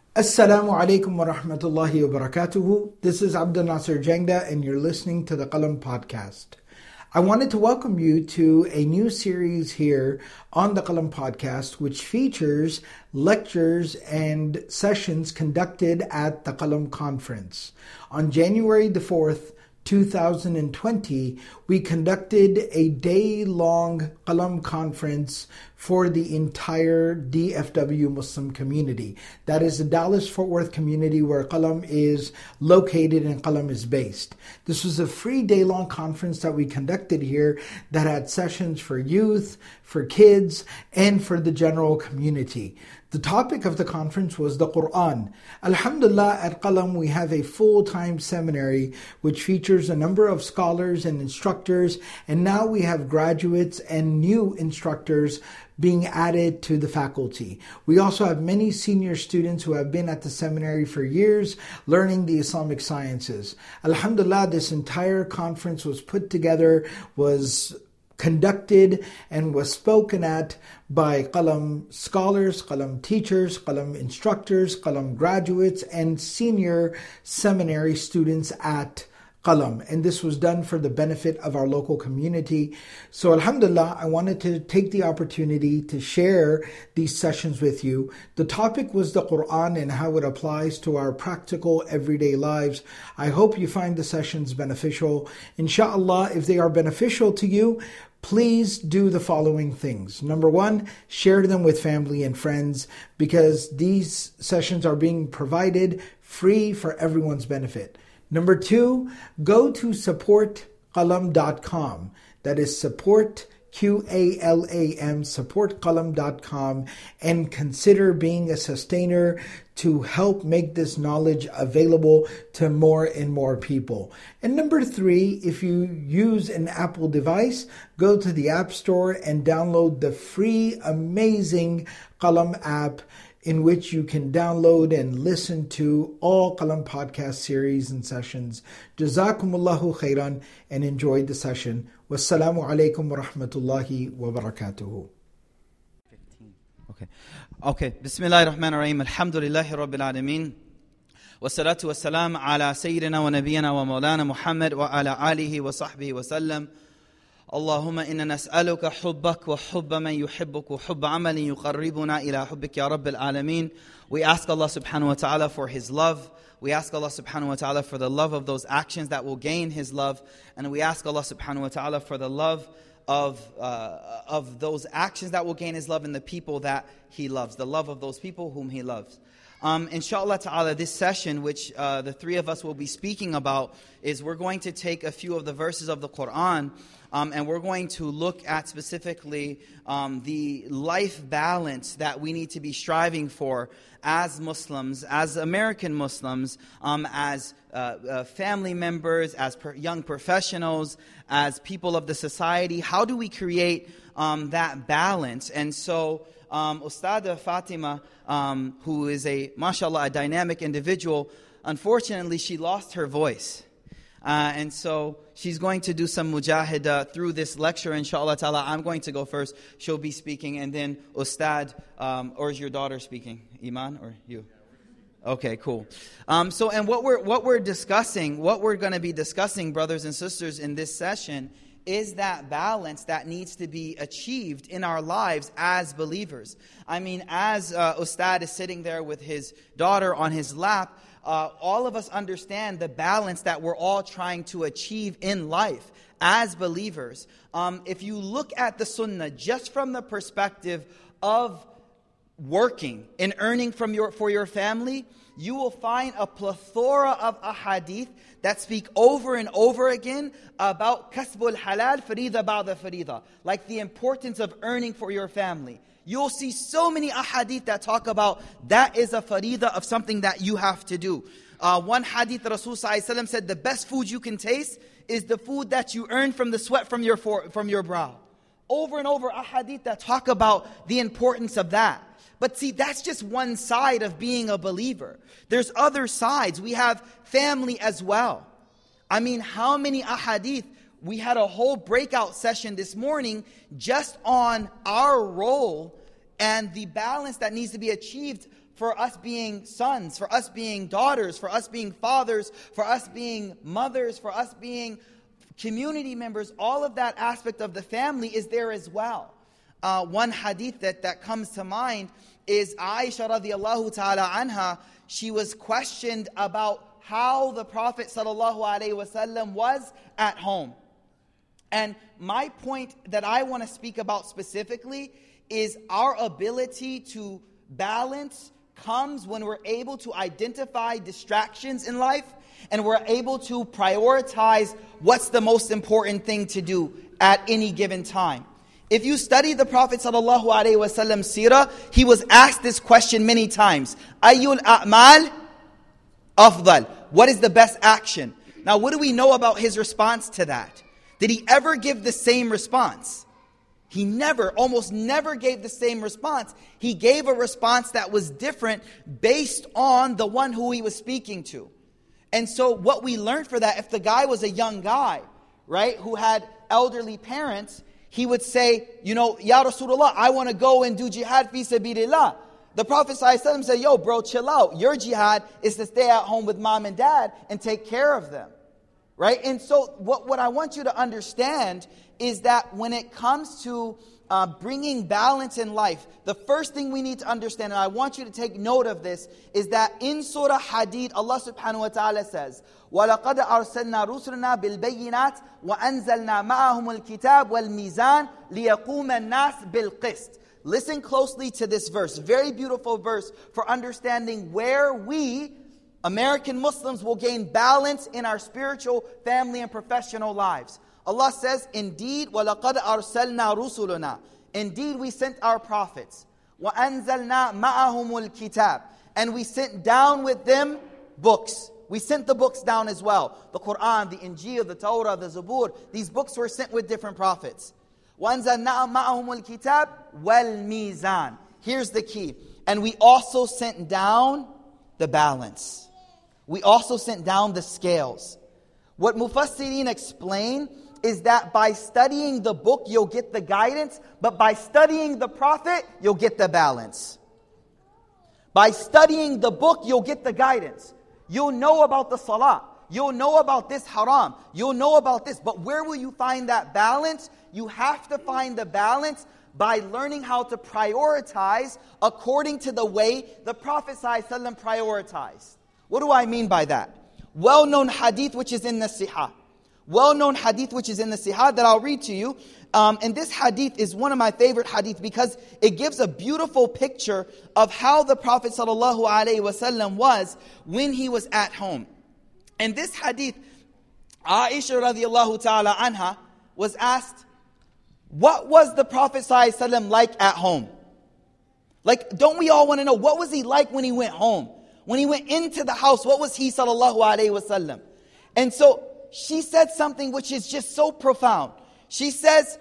Assalamu alaikum wa rahmatullahi wa barakatuhu. This is Abdul Nasser Jangda and you're listening to the Qalam Podcast. I wanted to welcome you to a new series here on the Qalam Podcast, which features lectures and sessions conducted at the Qalam Conference. On January the 4th, 2020, we conducted a day-long Qalam conference for the entire DFW Muslim community. That is the Dallas-Fort Worth community where Qalam is located and Qalam is based. This was a free day-long conference that we conducted here that had sessions for youth, for kids, and for the general community. The topic of the conference was the Quran. Alhamdulillah, at Qalam we have a full-time seminary which features a number of scholars and instructors, and now we have graduates and new instructors being added to the faculty. We also have many senior students who have been at the seminary for years learning the Islamic sciences. Alhamdulillah, this entire conference was put together, was conducted and was spoken at by Qalam scholars, Qalam teachers, Qalam instructors, Qalam graduates, and senior seminary students at Qalam. And this was done for the benefit of our local community. So alhamdulillah, I wanted to take the opportunity to share these sessions with you. The topic was the Quran and how it applies to our practical everyday lives. I hope you find the sessions beneficial. Inshallah, if they are beneficial to you, please do the following things. Number one, share them with family and friends because these sessions are being provided free for everyone's benefit. Number two, go to supportqalam.com. That is support, QALAM, supportqalam.com, and consider being a sustainer to help make this knowledge available to more and more people. And number three, if you use an Apple device, go to the App Store and download the free, amazing Qalam app in which you can download and listen to all Qalam podcast series and sessions. Jazakumullahu khairan and enjoy the session. Wassalamu alaikum wa rahmatullahi wa barakatuhu. Okay. Bismillahir Rahmanir Rahim. Alhamdulillahi Rabbil Alameen. Wassalatu wassalam ala Sayyidina wa Nabiyyina wa Maulana Muhammad wa ala alihi wa sahbihi wa sallam. اللهم إنا نسألك حبك وحب من يحبك وحب عمل يقربنا إلى حبك يا رب العالمين. We ask Allah subhanahu wa ta'ala for His love. We ask Allah subhanahu wa ta'ala for the love of those actions that will gain His love. And we ask Allah subhanahu wa ta'ala for the love of those actions that will gain His love and the people that He loves. The love of those people whom He loves. Inshallah ta'ala, this session, which the three of us will be speaking about, is we're going to take a few of the verses of the Quran, and we're going to look at specifically the life balance that we need to be striving for as Muslims, as American Muslims, as family members, as young professionals, as people of the society. How do we create that balance? And so Ustada Fatima, who is mashallah, a dynamic individual, unfortunately she lost her voice. And so she's going to do some mujahid through this lecture, inshallah ta'ala. I'm going to go first. She'll be speaking, and then Ustad, or is your daughter speaking? Iman or you? Okay, cool. And what we're discussing, what we're going to be discussing, brothers and sisters, in this session is that balance that needs to be achieved in our lives as believers. I mean, as Ustad is sitting there with his daughter on his lap, all of us understand the balance that we're all trying to achieve in life as believers. If you look at the sunnah just from the perspective of working and earning for your family, you will find a plethora of ahadith that speak over and over again about kasbul halal, farida ba'da farida, like the importance of earning for your family. You'll see so many ahadith that talk about that is a farida of something that you have to do. One hadith, Rasul ﷺ said, the best food you can taste is the food that you earn from the sweat from your brow. Over and over ahadith that talk about the importance of that. But see, that's just one side of being a believer. There's other sides. We have family as well. I mean, how many ahadith? We had a whole breakout session this morning just on our role and the balance that needs to be achieved for us being sons, for us being daughters, for us being fathers, for us being mothers, for us being community members. All of that aspect of the family is there as well. One hadith that comes to mind is Aisha radiallahu ta'ala anha. She was questioned about how the Prophet sallallahu alaihi wasallam was at home. And my point that I want to speak about specifically is our ability to balance comes when we're able to identify distractions in life and we're able to prioritize what's the most important thing to do at any given time. If you study the Prophet sallallahu alaihi wasallam seerah, he was asked this question many times. Ayyul a'mal afdal. What is the best action? Now, what do we know about his response to that? Did he ever give the same response? He almost never gave the same response. He gave a response that was different based on the one who he was speaking to. And so what we learned for that, if the guy was a young guy, right, who had elderly parents, he would say, Ya Rasulullah, I want to go and do jihad fi sabilillah. The Prophet ﷺ said, yo, bro, chill out. Your jihad is to stay at home with mom and dad and take care of them. Right? And so what I want you to understand is that when it comes to bringing balance in life, the first thing we need to understand, and I want you to take note of this, is that in Surah Hadid, Allah subhanahu wa ta'ala says, وَلَقَدْ أَرْسَلْنَا رُسُلَنَا بِالْبَيِّنَاتِ وَأَنزَلْنَا مَعَهُمُ الْكِتَابِ وَالْمِيزَانِ لِيَقُومَ النَّاسِ بِالْقِسْطِ. Listen closely to this verse, very beautiful verse for understanding where we, American Muslims, will gain balance in our spiritual, family, and professional lives. Allah says, indeed, وَلَقَدْ أَرْسَلْنَا رُسُلُنَا. Indeed, we sent our prophets. وَأَنزَلْنَا مَعَهُمُ الْكِتَابِ. And we sent down with them books. We sent the books down as well. The Quran, the Injil, the Torah, the Zabur. These books were sent with different prophets. وَأَنزَلْنَا مَعَهُمُ الْكِتَابِ وَالْمِيزَانِ. Here's the key. And we also sent down the balance. We also sent down the scales. What Mufassirin explain is that by studying the book, you'll get the guidance, but by studying the Prophet, you'll get the balance. By studying the book, you'll get the guidance. You'll know about the salah. You'll know about this haram. You'll know about this. But where will you find that balance? You have to find the balance by learning how to prioritize according to the way the Prophet ﷺ prioritized. What do I mean by that? Well-known hadith which is in the Sihah. Well-known hadith which is in the Sihah that I'll read to you. And this hadith is one of my favorite hadith because it gives a beautiful picture of how the Prophet ﷺ was when he was at home. And this hadith, Aisha radiallahu ta'ala anha was asked, what was the Prophet ﷺ like at home? Like, don't we all want to know, what was he like when he went home? When he went into the house, what was he sallallahu alayhi wasallam? And so she said something which is just so profound. She says,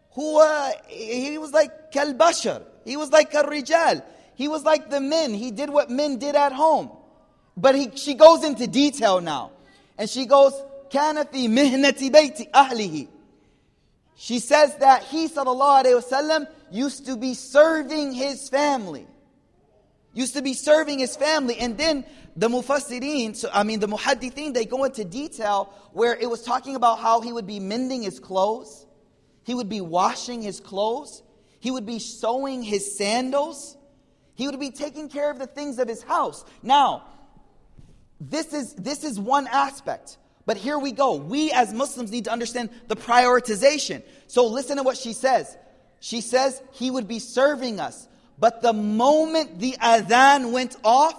he was like kal-bashar. He was like kal-rijal. He was like the men. He did what men did at home. But she goes into detail now. And she goes, كَانَ فِي مِهْنَةِ بَيْتِ أَهْلِهِ. She says that he sallallahu alayhi wasallam used to be serving his family. Used to be serving his family. And then the mufassirin, the muhaddithin, they go into detail where it was talking about how he would be mending his clothes. He would be washing his clothes. He would be sewing his sandals. He would be taking care of the things of his house. Now, this is one aspect. But here we go. We as Muslims need to understand the prioritization. So listen to what she says. She says he would be serving us. But the moment the adhan went off,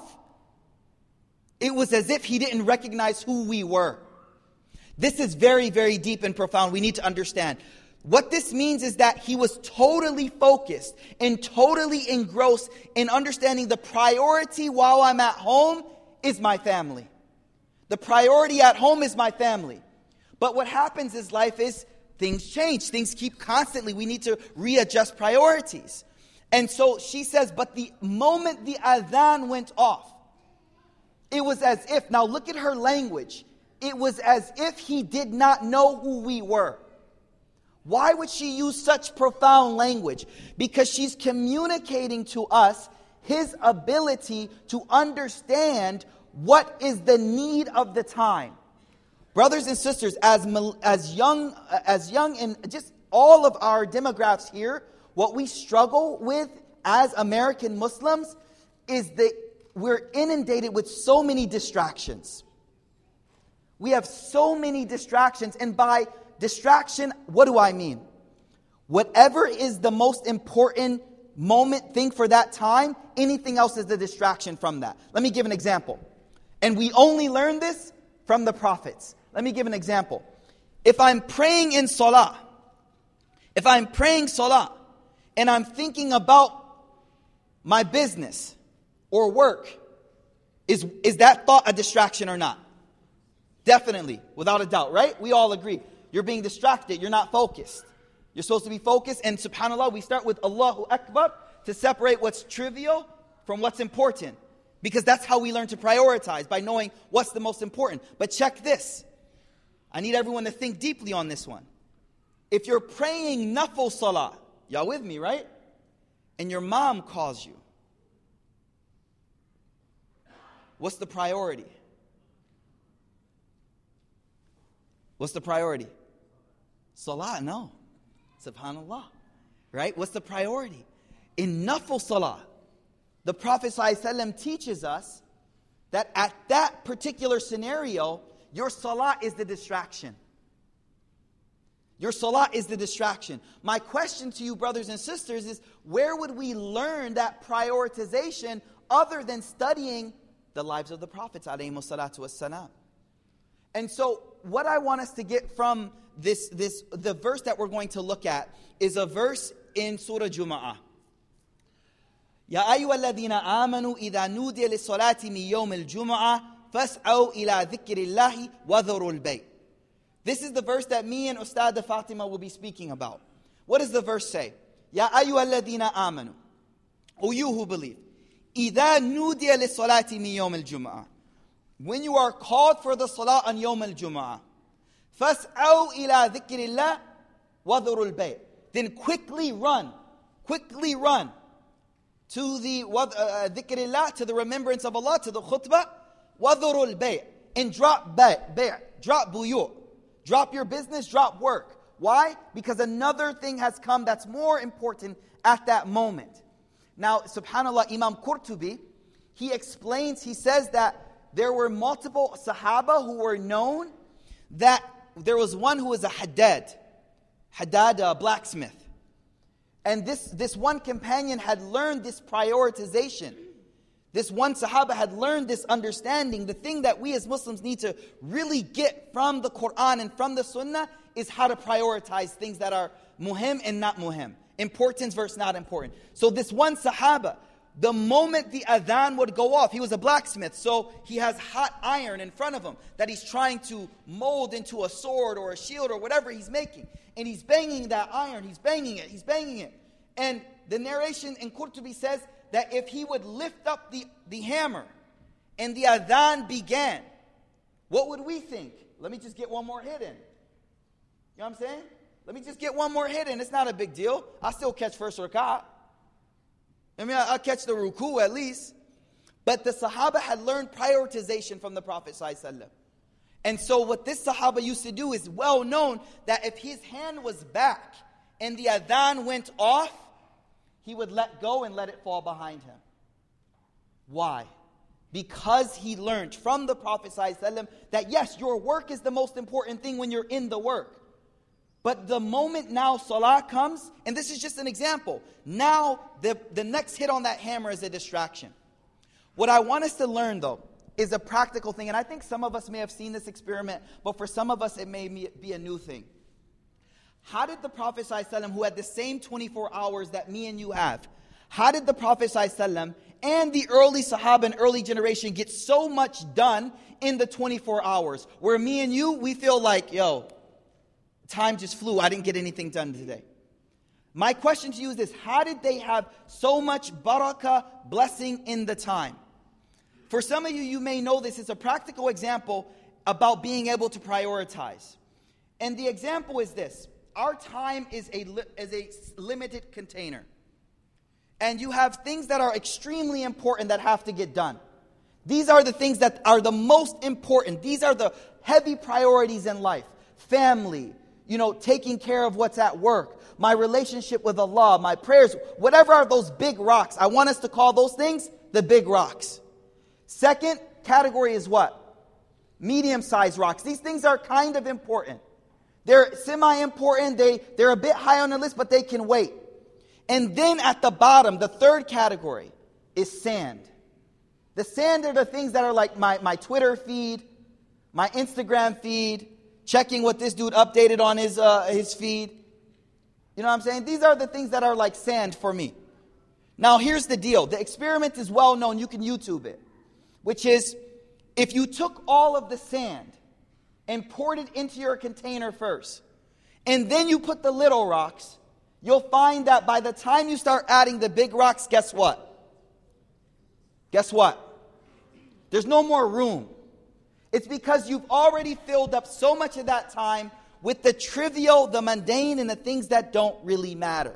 it was as if he didn't recognize who we were. This is very, very deep and profound. We need to understand. What this means is that he was totally focused and totally engrossed in understanding the priority while I'm at home is my family. The priority at home is my family. But what happens is life is things change. Things keep constantly. We need to readjust priorities. And so she says, but the moment the adhan went off, it was as if, now look at her language. It was as if he did not know who we were. Why would she use such profound language? Because she's communicating to us his ability to understand what is the need of the time. Brothers and sisters, as young and just all of our demographics here, what we struggle with as American Muslims is that we're inundated with so many distractions. We have so many distractions, and by distraction, what do I mean? Whatever is the most important thing for that time, anything else is a distraction from that. Let me give an example. And we only learn this from the prophets. Let me give an example. If I'm praying in salah, and I'm thinking about my business or work, is that thought a distraction or not? Definitely, without a doubt, right? We all agree. You're being distracted, you're not focused. You're supposed to be focused, and subhanAllah, we start with Allahu Akbar to separate what's trivial from what's important. Because that's how we learn to prioritize, by knowing what's the most important. But check this. I need everyone to think deeply on this one. If you're praying nafil salah, y'all with me, right? And your mom calls you, what's the priority? What's the priority? Salah, no. SubhanAllah. Right? What's the priority? In nafil salah, the Prophet ﷺ teaches us that at that particular scenario, your salah is the distraction. Your salah is the distraction. My question to you, brothers and sisters, is where would we learn that prioritization other than studying the lives of the Prophets, alayhimu salatu wassalam? And so, what I want us to get from the verse that we're going to look at is a verse in Surah Jumu'ah. يا أيها الذين آمنوا إذا نودي للصلاة من يوم الجمعة فاسعوا إلى ذكر الله وذروا البيع. This is the verse that me and Ustad Fatima will be speaking about. What does the verse say? يا أيها الذين آمنوا, O you who believe, إذا نودي للصلاة من يوم الجمعة, when you are called for the salah on يوم الجمعة, فاسعوا إلى ذكر الله وذروا البيع, then quickly run to the dhikrillah, to the remembrance of Allah, to the khutbah, وَذُرُوا الْبَيْعِ, and drop buyu', drop your business, drop work. Why? Because another thing has come that's more important at that moment. Now, subhanAllah, Imam Qurtubi, he explains, he says that there were multiple Sahaba who were known, that there was one who was a Haddad, a blacksmith. And this one companion had learned this prioritization. This one Sahaba had learned this understanding. The thing that we as Muslims need to really get from the Quran and from the Sunnah is how to prioritize things that are muhim and not muhim. Importance versus not important. So this one Sahaba, the moment the adhan would go off, he was a blacksmith, so he has hot iron in front of him that he's trying to mold into a sword or a shield or whatever he's making. And he's banging that iron, he's banging it. And the narration in Qurtubi says that if he would lift up the hammer and the adhan began, what would we think? Let me just get one more hit in. You know what I'm saying? Let me just get one more hit in. It's not a big deal. I'll still catch first rak'ah. I'll catch the ruku at least. But the Sahaba had learned prioritization from the Prophet ﷺ. And so what this Sahaba used to do is well known that if his hand was back and the adhan went off, he would let go and let it fall behind him. Why? Because he learned from the Prophet ﷺ that yes, your work is the most important thing when you're in the work. But the moment now salah comes, and this is just an example, now the next hit on that hammer is a distraction. What I want us to learn though is a practical thing, and I think some of us may have seen this experiment, but for some of us it may be a new thing. How did the Prophet ﷺ, who had the same 24 hours that me and you have, how did the Prophet ﷺ and the early Sahaba and early generation get so much done in the 24 hours? Where me and you, we feel like, yo, time just flew, I didn't get anything done today. My question to you is this: how did they have so much barakah, blessing in the time? For some of you, you may know this is a practical example about being able to prioritize. And the example is this: our time is a limited container. and you have things that are extremely important that have to get done. These are the things that are the most important. These are the heavy priorities in life. Family, taking care of what's at work, my relationship with Allah, my prayers, whatever are those big rocks. I want us to call those things the big rocks. Second category is what? Medium-sized rocks. These things are kind of important. They're semi-important. They're a bit high on the list, but they can wait. And then at the bottom, the third category is sand. The sand are the things that are like my Twitter feed, my Instagram feed, checking what this dude updated on his feed. You know what I'm saying? These are the things that are like sand for me. Now here's the deal. The experiment is well known. You can YouTube it. Which is, if you took all of the sand and poured it into your container first, and then you put the little rocks, you'll find that by the time you start adding the big rocks, guess what? Guess what? There's no more room. It's because you've already filled up so much of that time with the trivial, the mundane, and the things that don't really matter.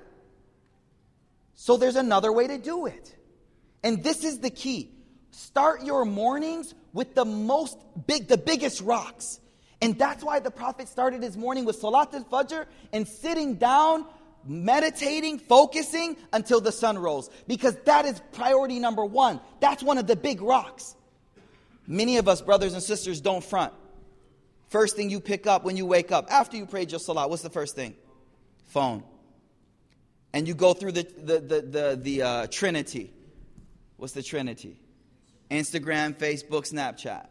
So there's another way to do it. And this is the key. Start your mornings with the biggest rocks. And that's why the Prophet started his morning with Salat al-Fajr and sitting down, meditating, focusing until the sun rose. Because that is priority number one. That's one of the big rocks. Many of us, brothers and sisters, don't front. First thing you pick up when you wake up, after you prayed your salat, what's the first thing? Phone. And you go through the Trinity. What's the Trinity? Instagram, Facebook, Snapchat.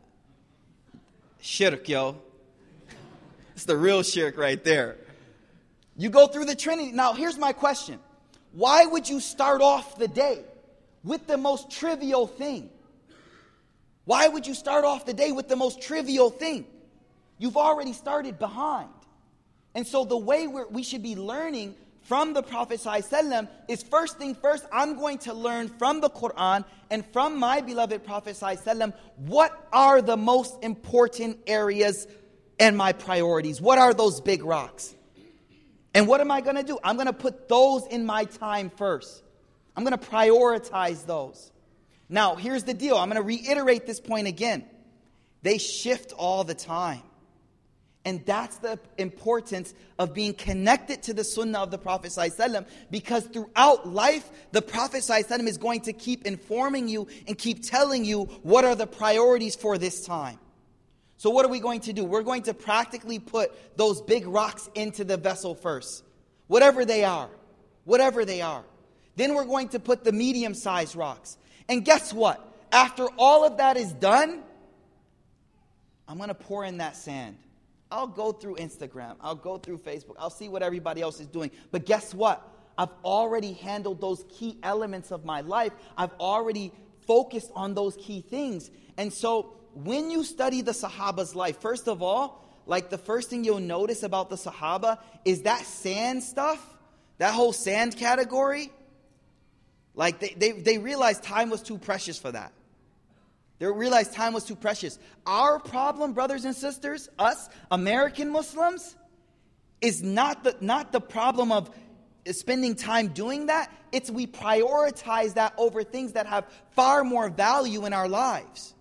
Shirk, yo. It's the real shirk right there. You go through the Trinity. Now, here's my question. Why would you start off the day with the most trivial thing? Why would you start off the day with the most trivial thing? You've already started behind. And so the way we should be learning from the Prophet ﷺ is first thing first, I'm going to learn from the Quran and from my beloved Prophet ﷺ what are the most important areas and my priorities. What are those big rocks? And what am I going to do? I'm going to put those in my time first. I'm going to prioritize those. Now, here's the deal. I'm going to reiterate this point again. They shift all the time. And that's the importance of being connected to the sunnah of the Prophet ﷺ, because throughout life, the Prophet ﷺ is going to keep informing you and keep telling you what are the priorities for this time. So what are we going to do? We're going to practically put those big rocks into the vessel first. Whatever they are. Whatever they are. Then we're going to put the medium-sized rocks. And guess what? After all of that is done, I'm going to pour in that sand. I'll go through Instagram. I'll go through Facebook. I'll see what everybody else is doing. But guess what? I've already handled those key elements of my life. I've already focused on those key things. And so when you study the Sahaba's life, first of all, like the first thing you'll notice about the Sahaba is that sand stuff, that whole sand category. Like they realized time was too precious for that. They realized time was too precious. Our problem, brothers and sisters, us American Muslims, is not the problem of spending time doing that. It's we prioritize that over things that have far more value in our lives.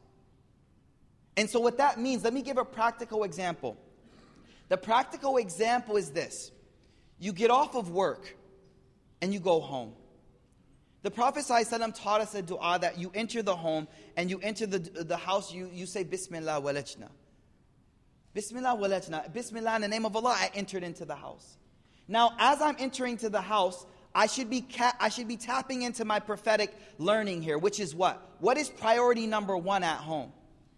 And so what that means, let me give a practical example. The practical example is this. You get off of work and you go home. The Prophet ﷺ taught us a dua that you enter the home and you enter the house, you say, Bismillah walajna. Bismillah walajna. Bismillah, in the name of Allah, I entered into the house. Now, as I'm entering to the house, I should be tapping into my prophetic learning here, which is what? What is priority number one at home?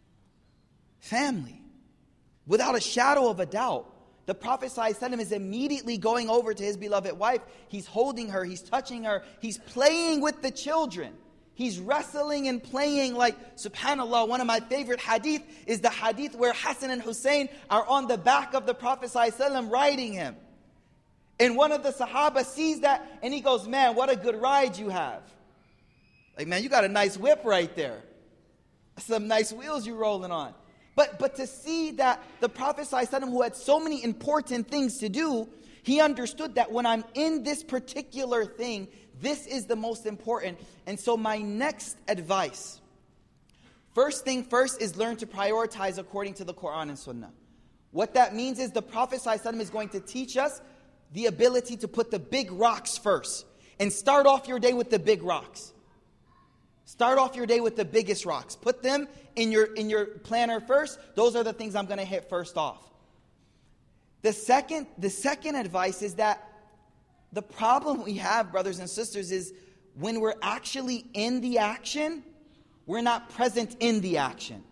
Family. Without a shadow of a doubt. The Prophet ﷺ is immediately going over to his beloved wife. He's holding her. He's touching her. He's playing with the children. He's wrestling and playing like, subhanAllah, one of my favorite hadith is the hadith where Hassan and Hussein are on the back of the Prophet ﷺ riding him. And one of the Sahaba sees that and he goes, man, what a good ride you have. Like, man, you got a nice whip right there. Some nice wheels you're rolling on. But to see that the Prophet ﷺ, who had so many important things to do, He understood that when I'm in this particular thing, this is the most important. And so my next advice, first thing first, is learn to prioritize according to the Quran and Sunnah. What that means is the Prophet ﷺ is going to teach us the ability to put the big rocks first. And start off your day with the big rocks. Start off your day with the biggest rocks. Put them in your planner first. Those are the things I'm going to hit first off. The second advice is that the problem we have, brothers and sisters, is when we're actually in the action, we're not present in the action.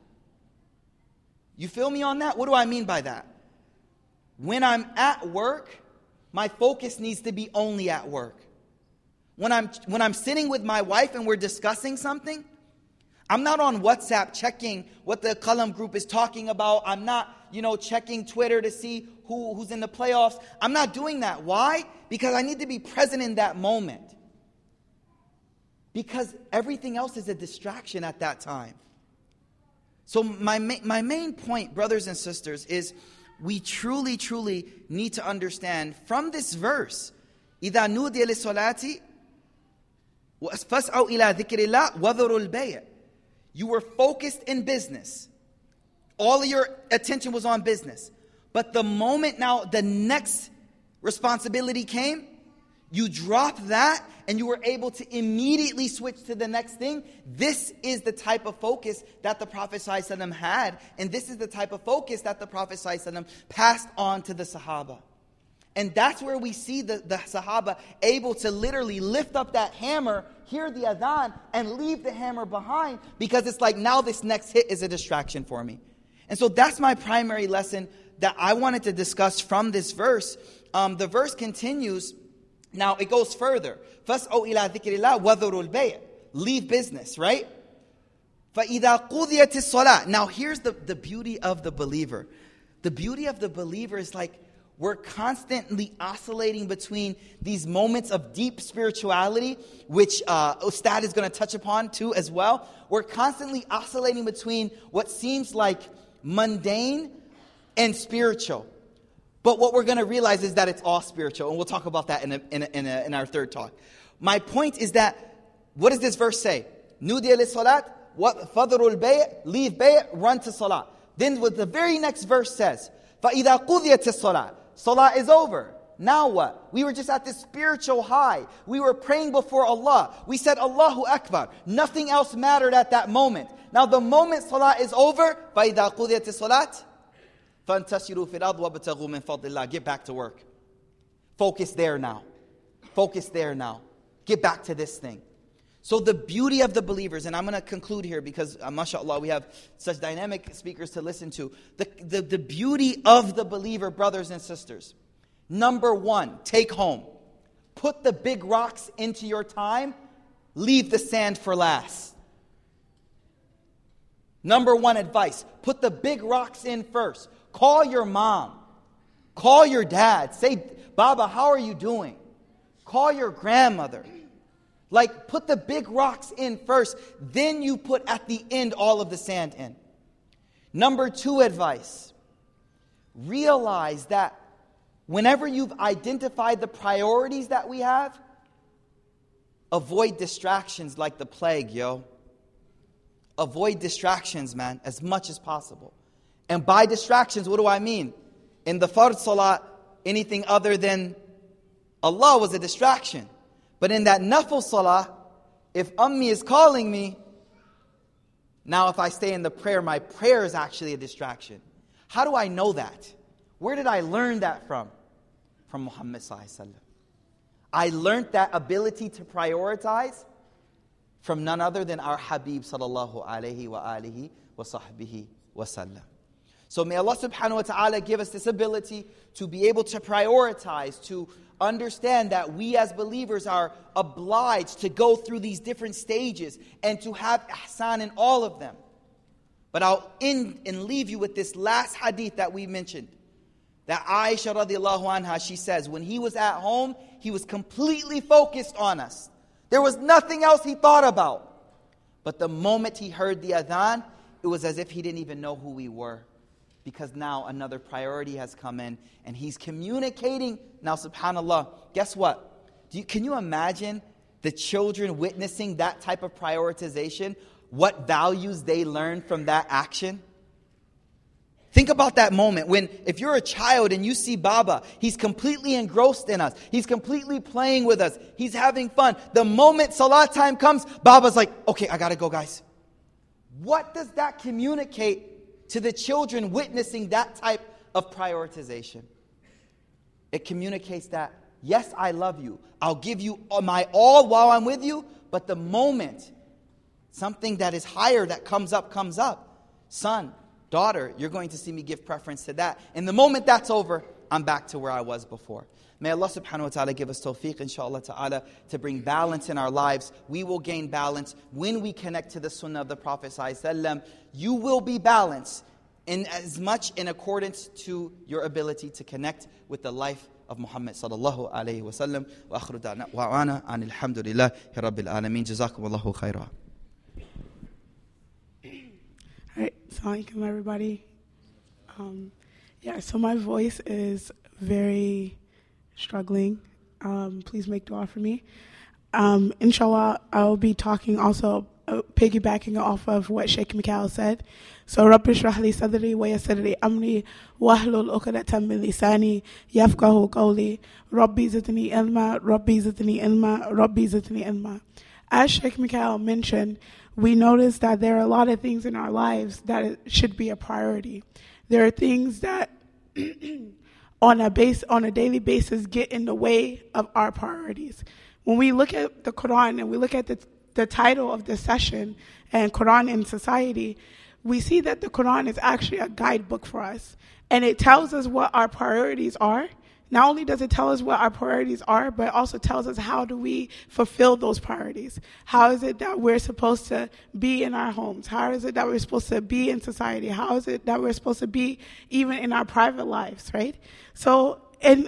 You feel me on that? What do I mean by that? When I'm at work, my focus needs to be only at work. When I'm sitting with my wife and we're discussing something, I'm not on WhatsApp checking what the Qalam group is talking about. I'm not, checking Twitter to see who's in the playoffs. I'm not doing that. Why? Because I need to be present in that moment. Because everything else is a distraction at that time. So my main point, brothers and sisters, is we truly, truly need to understand from this verse, إِذَا نُودِيَ لِلصَّلَاةِ فَاسْعَوْا إِلَىٰ ذِكْرِ اللَّهِ وَذَرُوا الْبَيْعَ. You were focused in business. All of your attention was on business. But the moment now the next responsibility came, you dropped that and you were able to immediately switch to the next thing. This is the type of focus that the Prophet ﷺ had. And this is the type of focus that the Prophet ﷺ passed on to the Sahaba. And that's where we see the Sahaba able to literally lift up that hammer, hear the adhan, and leave the hammer behind, because it's like, now this next hit is a distraction for me. And so that's my primary lesson that I wanted to discuss from this verse. The verse continues. Now it goes further. فَاسْعَوْا إِلَىٰ ذِكْرِ اللَّهِ وَذَرُوا الْبَيْعَ. Leave business, right? فَإِذَا قُضِيَتِ الصَّلَاةِ. Now here's the beauty of the believer. The beauty of the believer is like, we're constantly oscillating between these moments of deep spirituality, which Ustad is going to touch upon too as well. We're constantly oscillating between what seems like mundane and spiritual. But what we're going to realize is that it's all spiritual. And we'll talk about that in our third talk. My point is that, what does this verse say? Nudiya lis-salat, fadhrul bay', leave bay', run to salat. Then what the very next verse says, فَإِذَا قُضِيَتِ الصَّلَاةِ. Salah is over. Now what? We were just at this spiritual high. We were praying before Allah. We said Allahu Akbar. Nothing else mattered at that moment. Now the moment salah is over, فَإِذَا قُضِيَتِ الصَّلَاةِ فَانْتَشِرُوا فِي الْأَرْضِ وَابْتَغُوا مِنْ فَضْلِ اللَّهِ. Get back to work. Focus there now. Focus there now. Get back to this thing. So the beauty of the believers, and I'm going to conclude here because, mashallah, we have such dynamic speakers to listen to. The beauty of the believer, brothers and sisters. Number one, take home. Put the big rocks into your time. Leave the sand for last. Number one advice, put the big rocks in first. Call your mom. Call your dad. Say, Baba, how are you doing? Call your grandmother. Like, put the big rocks in first, then you put at the end all of the sand in. Number two advice, realize that whenever you've identified the priorities that we have, avoid distractions like the plague, yo. Avoid distractions, man, as much as possible. And by distractions, what do I mean? In the Fard Salat, anything other than Allah was a distraction. But in that Nafil Salah, if Ummi is calling me, now if I stay in the prayer, my prayer is actually a distraction. How do I know that? Where did I learn that from? From Muhammad Sallallahu Alaihi Wasallam. I learned that ability to prioritize from none other than our Habib Sallallahu Alaihi wa alihi wa sahbihi wa sallam. So may Allah subhanahu wa ta'ala give us this ability to be able to prioritize, to understand that we as believers are obliged to go through these different stages and to have ihsan in all of them. But I'll end and leave you with this last hadith that we mentioned. That Aisha radiallahu anha, she says, when he was at home, he was completely focused on us. There was nothing else he thought about. But the moment he heard the adhan, it was as if he didn't even know who we were. because now another priority has come in and he's communicating. Now, subhanAllah, guess what? Can you imagine the children witnessing that type of prioritization? What values they learn from that action? Think about that moment when, if you're a child and you see Baba, he's completely engrossed in us. He's completely playing with us. He's having fun. The moment salat time comes, Baba's like, okay, I gotta go, guys. What does that communicate to the children witnessing that type of prioritization? It communicates that, yes, I love you. I'll give you my all while I'm with you, but the moment something that is higher that comes up. Son, daughter, you're going to see me give preference to that. And the moment that's over, I'm back to where I was before. May Allah subhanahu wa ta'ala give us tawfiq, inshaAllah ta'ala, to bring balance in our lives. We will gain balance when we connect to the sunnah of the Prophet sallallahu alaihi wasallam. You will be balanced in as much in accordance to your ability to connect with the life of Muhammad sallallahu alaihi wasallam. Wa akhiru da'wana anil hamdulillahi rabbil alameen. Jazakumullahu khairah. Alright, assalamu alaikum everybody. So my voice is very struggling. Please make dua for me. Inshallah, I'll be talking also, piggybacking off of what Sheikh Mikhail said. So, Rabbi shrah li sadri wa yassir li amri wahlul uqdatan min lisani yafqahu qawli Rabbi zidni ilma, Rabbi zidni ilma, Rabbi zidni ilma. As Sheikh Mikhail mentioned, we notice that there are a lot of things in our lives that it should be a priority. There are things that on a daily basis get in the way of our priorities. When we look at the Quran and we look at the title of this session, and Quran in society, we see that the Quran is actually a guidebook for us. And it tells us what our priorities are. Not only does it tell us what our priorities are, but it also tells us how do we fulfill those priorities. How is it that we're supposed to be in our homes? How is it that we're supposed to be in society? How is it that we're supposed to be even in our private lives, right? So,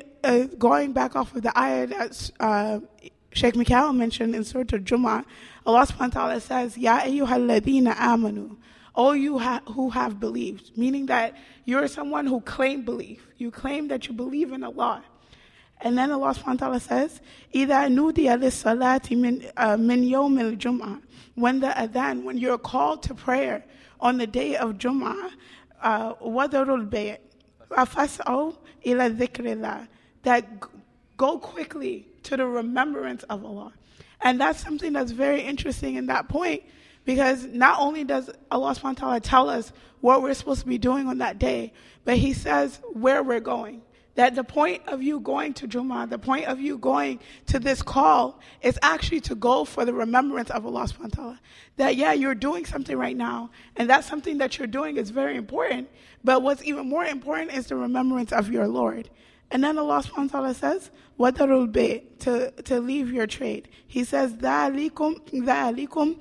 going back off of the ayah that Sheikh Mikhail mentioned in Surah Al-Jumu'ah, Allah subhanahu wa ta'ala says, Ya ayyuhal ladhina amanu, O you who have believed, meaning that you're someone who claim belief. You claim that you believe in Allah. And then Allah subhanahu wa ta'ala says, إِذَا نُودِيَ لِلصَّلَاةِ مِنْ يَوْمِ الْجُمْعَةِ, when you're called to prayer on the day of Jum'ah, وَذَرُوا الْبَيْعَ وَفَاسْعَوْا إِلَى ذِكْرِ اللَّهِ, that go quickly to the remembrance of Allah. And that's something that's very interesting in that point, because not only does Allah subhanahu wa ta'ala tell us what we're supposed to be doing on that day, but He says where we're going. That the point of you going to Jummah, the point of you going to this call is actually to go for the remembrance of Allah subhanahu wa ta'ala. That you're doing something right now, and that something that you're doing is very important, but what's even more important is the remembrance of your Lord. And then Allah subhanahu wa ta'ala says, وَذَرُوا الْبَيْعَ, to leave your trade. He says, ذَلِكُمْ خَيْرٌ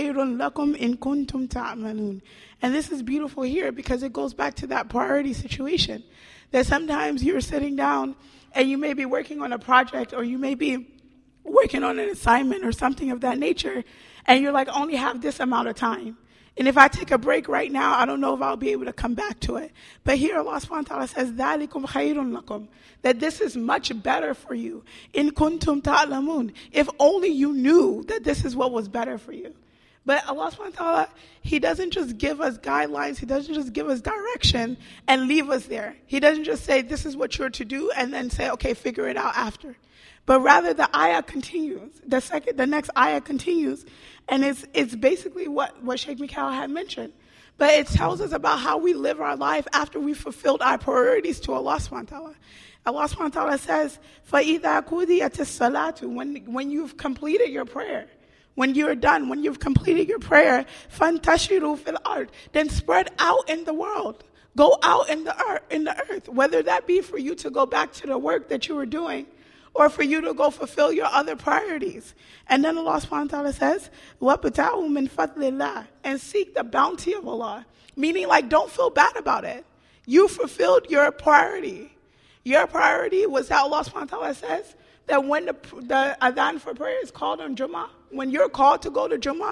لَكُمْ إِن كُنْتُمْ تَعْمَلُونَ. And this is beautiful here because it goes back to that priority situation. That sometimes you're sitting down and you may be working on a project, or you may be working on an assignment or something of that nature, and you're like, I only have this amount of time. And if I take a break right now, I don't know if I'll be able to come back to it. But here Allah subhanahu wa ta'ala says, ذَلِكُمْ خَيْرٌ لَكُمْ, that this is much better for you. إِن كُنْتُمْ تَعْلَمُونَ, if only you knew that this is what was better for you. But Allah subhanahu wa ta'ala, He doesn't just give us guidelines, He doesn't just give us direction and leave us there. He doesn't just say, this is what you're to do, and then say, okay, figure it out after. But rather the ayah continues. The next ayah continues, and it's basically what Sheikh Mikhail had mentioned. But it tells us about how we live our life after we fulfilled our priorities to Allah subhanahu wa ta'ala. Allah subhanahu wa ta'ala says, فَإِذَا قُضِيَتِ الصَّلَاةُ, when you've completed your prayer, when you're done, when you've completed your prayer, فَانْتَشِرُوا فِي الْأَرْضِ, then spread out in the world. Go out in the earth, whether that be for you to go back to the work that you were doing, or for you to go fulfill your other priorities. And then Allah subhanahu wa ta'ala says, وَابْتَغُوا مِنْ فَضْلِ اللَّهِ, and seek the bounty of Allah. Meaning, like, don't feel bad about it. You fulfilled your priority. Your priority was that Allah subhanahu wa ta'ala says that when the adhan for prayer is called on Jummah, when you're called to go to Jummah,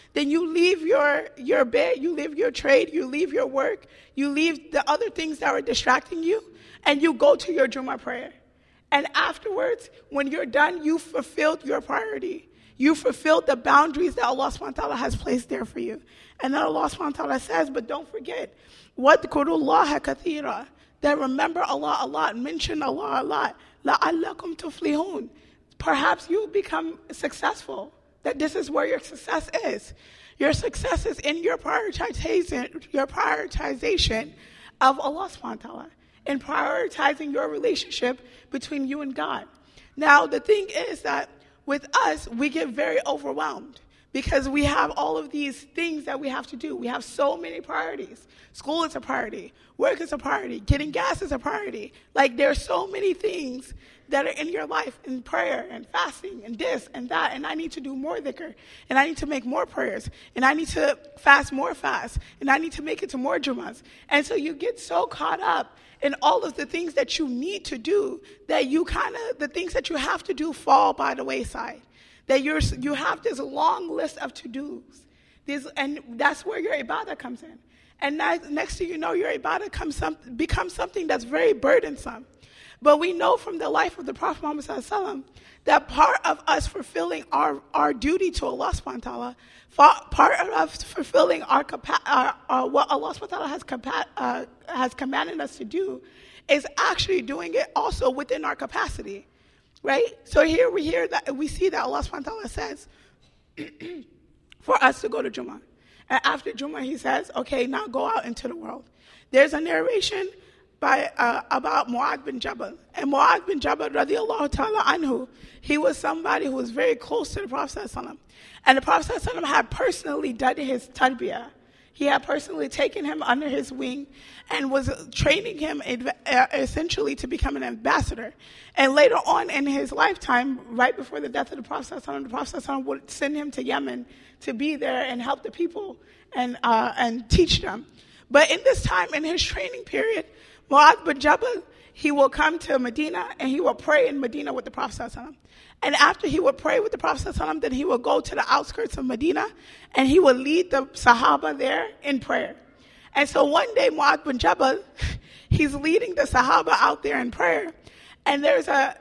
then you leave your bed, you leave your trade, you leave your work, you leave the other things that are distracting you, and you go to your Jummah prayer. And afterwards, when you're done, you fulfilled your priority. You fulfilled the boundaries that Allah subhanahu wa ta'ala has placed there for you. And then Allah subhanahu wa ta'ala says, but don't forget, وَاذْكُرُوا اللَّهَ كَثِيرًا, that remember Allah a lot, mention Allah a lot, لَعَلَّكُمْ تُفْلِحُونَ. Perhaps you become successful. That this is where your success is. Your success is in your prioritization of Allah subhanahu wa ta'ala, and prioritizing your relationship between you and God. Now, the thing is that with us, we get very overwhelmed because we have all of these things that we have to do. We have so many priorities. School is a priority. Work is a priority. Getting gas is a priority. Like, there are so many things that are in your life, in prayer and fasting and this and that, and I need to do more dhikr, and I need to make more prayers, and I need to fast more fasts, and I need to make it to more Jummahs. And so you get so caught up in all of the things that you need to do that the things that you have to do fall by the wayside. That you have this long list of to-dos. And that's where your ibadah comes in. And next thing you know, your ibadah becomes something that's very burdensome. But we know from the life of the Prophet Muhammad ﷺ that part of us fulfilling our duty to Allah subhanahu wa ta'ala, part of us fulfilling what Allah subhanahu wa ta'ala has commanded us to do, is actually doing it also within our capacity. Right? So here we see that Allah subhanahu wa ta'ala says for us to go to Jummah. And after Jummah, he says, okay, now go out into the world. There's a narration about Mu'adh bin Jabal. And Mu'adh bin Jabal, radiallahu ta'ala anhu, he was somebody who was very close to the Prophet ﷺ. And the Prophet ﷺ had personally done his tarbiyah. He had personally taken him under his wing and was training him essentially to become an ambassador. And later on in his lifetime, right before the death of the Prophet ﷺ, the Prophet ﷺ would send him to Yemen to be there and help the people and teach them. But in this time, in his training period, Mu'adh bin Jabal, he will come to Medina and he will pray in Medina with the Prophet ﷺ. And after he would pray with the Prophet ﷺ, then he would go to the outskirts of Medina and he would lead the Sahaba there in prayer. And so one day Mu'adh bin Jabal, he's leading the Sahaba out there in prayer. And there's a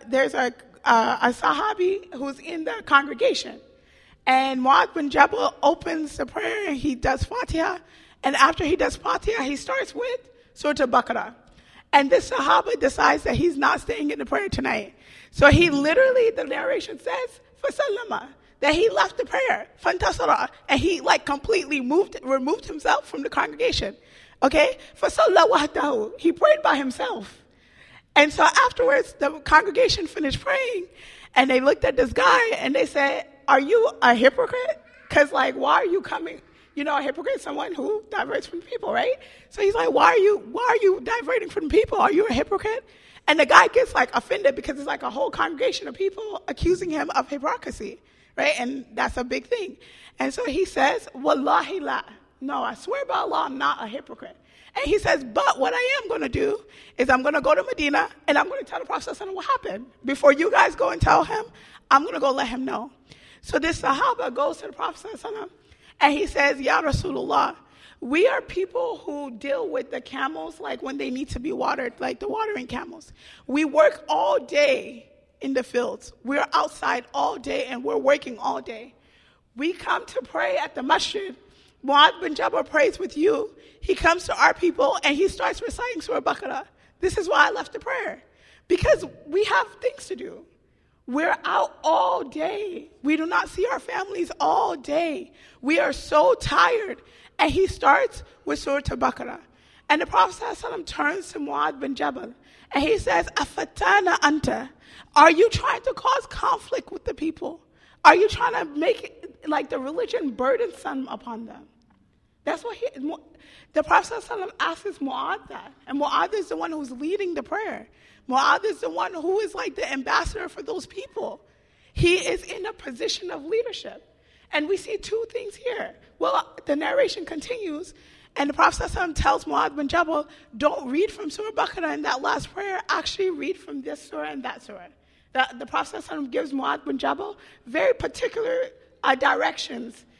Sahabi who's in the congregation. And Mu'adh bin Jabal opens the prayer and he does Fatiha. And after he does Fatiha, he starts with Surah Al-Baqarah. And this Sahaba decides that he's not staying in the prayer tonight. So he literally, the narration says, فَسَلَّمَ, that he left the prayer, فَانْتَصَرَ, and he completely removed himself from the congregation. Okay? فَصَلَّى وَحْدَهُ, he prayed by himself. And so afterwards, the congregation finished praying, and they looked at this guy, and they said, are you a hypocrite? Because why are you coming? You know, a hypocrite is someone who diverts from people, right? So he's like, why are you diverting from people? Are you a hypocrite? And the guy gets offended because it's a whole congregation of people accusing him of hypocrisy, right? And that's a big thing. And so he says, Wallahi la. No, I swear by Allah, I'm not a hypocrite. And he says, but what I am going to do is I'm going to go to Medina and I'm going to tell the Prophet ﷺ what happened. Before you guys go and tell him, I'm going to go let him know. So this Sahaba goes to the Prophet ﷺ and he says, Ya Rasulullah, we are people who deal with the camels when they need to be watered, like the watering camels. We work all day in the fields. We're outside all day and we're working all day. We come to pray at the masjid. Mu'adh bin Jabal prays with you. He comes to our people and he starts reciting Surah Baqarah. This is why I left the prayer. Because we have things to do. We're out all day. We do not see our families all day. We are so tired. And he starts with Surah Al-Baqarah. And the Prophet ﷺ turns to Mu'adh bin Jabal and he says, Afatana anta, are you trying to cause conflict with the people? Are you trying to make it, the religion burdensome upon them? That's what the Prophet ﷺ asks Mu'adh that. And Mu'adh is the one who's leading the prayer. Mu'adh is the one who is the ambassador for those people. He is in a position of leadership. And we see two things here. Well, the narration continues, and the Prophet ﷺ tells Mu'adh bin Jabal, don't read from Surah Baqarah in that last prayer, actually read from this surah and that surah. The Prophet ﷺ gives Mu'adh bin Jabal very particular directions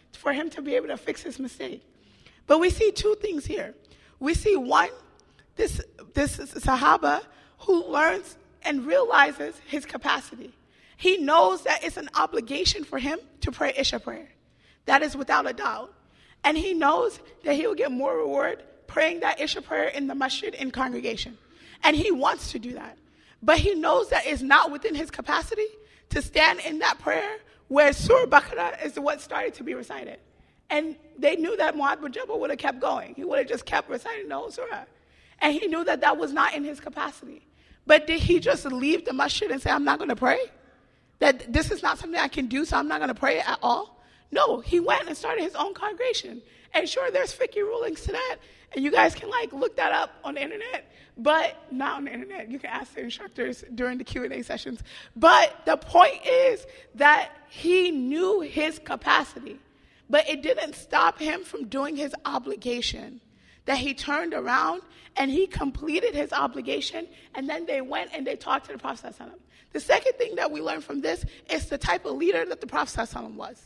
for him to be able to fix his mistake. But we see two things here. We see one, this Sahaba who learns and realizes his capacity. He knows that it's an obligation for him to pray Isha prayer. That is without a doubt. And he knows that he will get more reward praying that Isha prayer in the masjid in congregation. And he wants to do that. But he knows that it's not within his capacity to stand in that prayer where Surah Baqarah is what started to be recited. And they knew that Mu'adh bin Jabal would have kept going. He would have just kept reciting the whole surah. And he knew that that was not in his capacity. But did he just leave the masjid and say, I'm not going to pray? That this is not something I can do, so I'm not going to pray at all? No, he went and started his own congregation. And sure, there's fiqh rulings to that. And you guys can look that up on the internet. But not on the internet. You can ask the instructors during the Q&A sessions. But the point is that he knew his capacity. But it didn't stop him from doing his obligation. That he turned around and he completed his obligation, and then they went and they talked to the Prophet ﷺ. The second thing that we learn from this is the type of leader that the Prophet ﷺ was.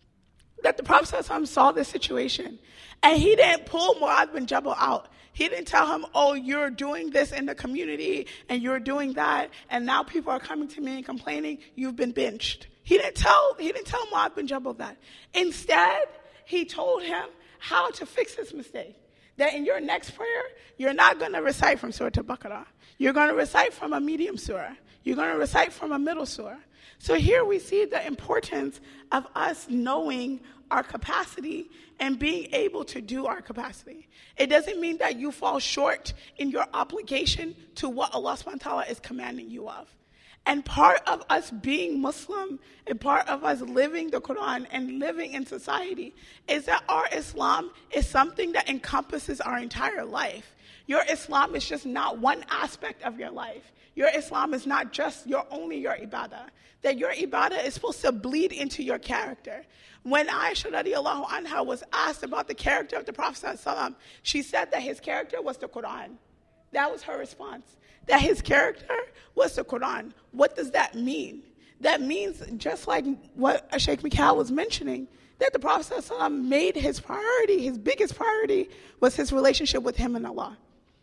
That the Prophet ﷺ saw this situation, and he didn't pull Mu'adh bin Jabal out. He didn't tell him, oh, you're doing this in the community, and you're doing that, and now people are coming to me and complaining, you've been benched. He didn't tell Mu'adh bin Jabal that. Instead, he told him how to fix his mistake. That in your next prayer, you're not going to recite from Surah Al-Baqarah. You're going to recite from a medium surah. You're going to recite from a middle surah. So here we see the importance of us knowing our capacity and being able to do our capacity. It doesn't mean that you fall short in your obligation to what Allah subhanahu wa ta'ala is commanding you of. And part of us being Muslim and part of us living the Quran and living in society is that our Islam is something that encompasses our entire life. Your Islam is just not one aspect of your life. Your Islam is not just only your ibadah. That your ibadah is supposed to bleed into your character. When Aisha radiallahu anha was asked about the character of the Prophet ﷺ, she said that his character was the Quran. That was her response. That his character was the Quran. What does that mean? That means, just like what Sheikh Mikhail was mentioning, that the Prophet ﷺ made his priority, his biggest priority, was his relationship with him and Allah.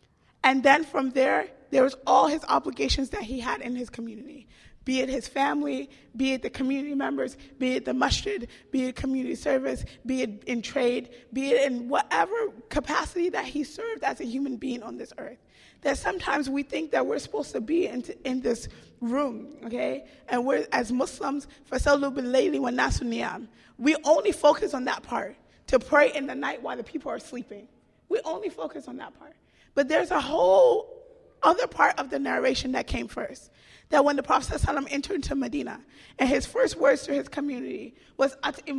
And then from there was all his obligations that he had in his community. Be it his family, be it the community members, be it the masjid, be it community service, be it in trade, be it in whatever capacity that he served as a human being on this earth. That sometimes we think that we're supposed to be in this room, okay? And we're, as Muslims, فَصَلُّوا بِاللَّيْلِ وَالنَّاسُ نِيَامٌ. We only focus on that part, to pray in the night while the people are sleeping. We only focus on that part. But there's a whole other part of the narration that came first. That when the Prophet ﷺ entered into Medina, and his first words to his community was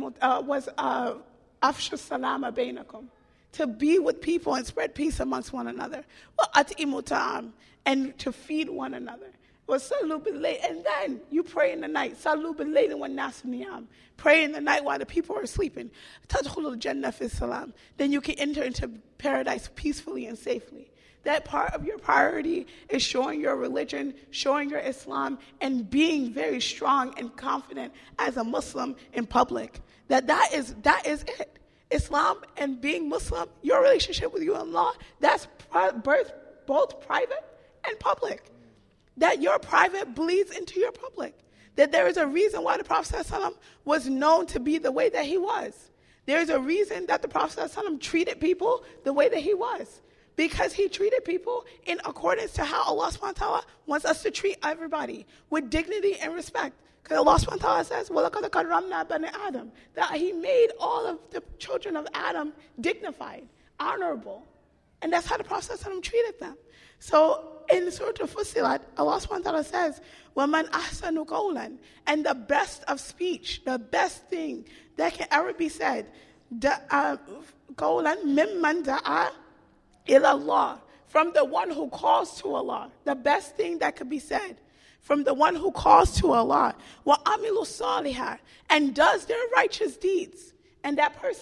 afshu salama bainakum, to be with people and spread peace amongst one another. And to feed one another. And then you pray in the night. Pray in the night while the people are sleeping. Then you can enter into paradise peacefully and safely. That part of your priority is showing your religion, showing your Islam, and being very strong and confident as a Muslim in public. That is it. Islam and being Muslim, your relationship with you and Allah, that's both private and public. That your private bleeds into your public. That there is a reason why the Prophet ﷺ was known to be the way that he was. There is a reason that the Prophet ﷺ treated people the way that he was. Because he treated people in accordance to how Allah subhanahu wa ta'ala wants us to treat everybody, with dignity and respect. Because Allah subhanahu wa ta'ala says, وَلَقَدْ كَرَّمْنَا بَنِي آدَمَ, that he made all of the children of Adam dignified, honorable. And that's how the Prophet ﷺ treated them. So in Surah Al-Fussilat, Allah subhanahu wa ta'ala says, وَمَنْ أَحْسَنُ قَوْلًا, and the best of speech, the best thing that can ever be said, قَوْلًا مِمَّنْ دَعَى إِلَى اللَّهِ, from the one who calls to Allah. The best thing that could be said from the one who calls to Allah. وَعَمِلُوا الصَّالِحَةِ, and does their righteous deeds. And that person,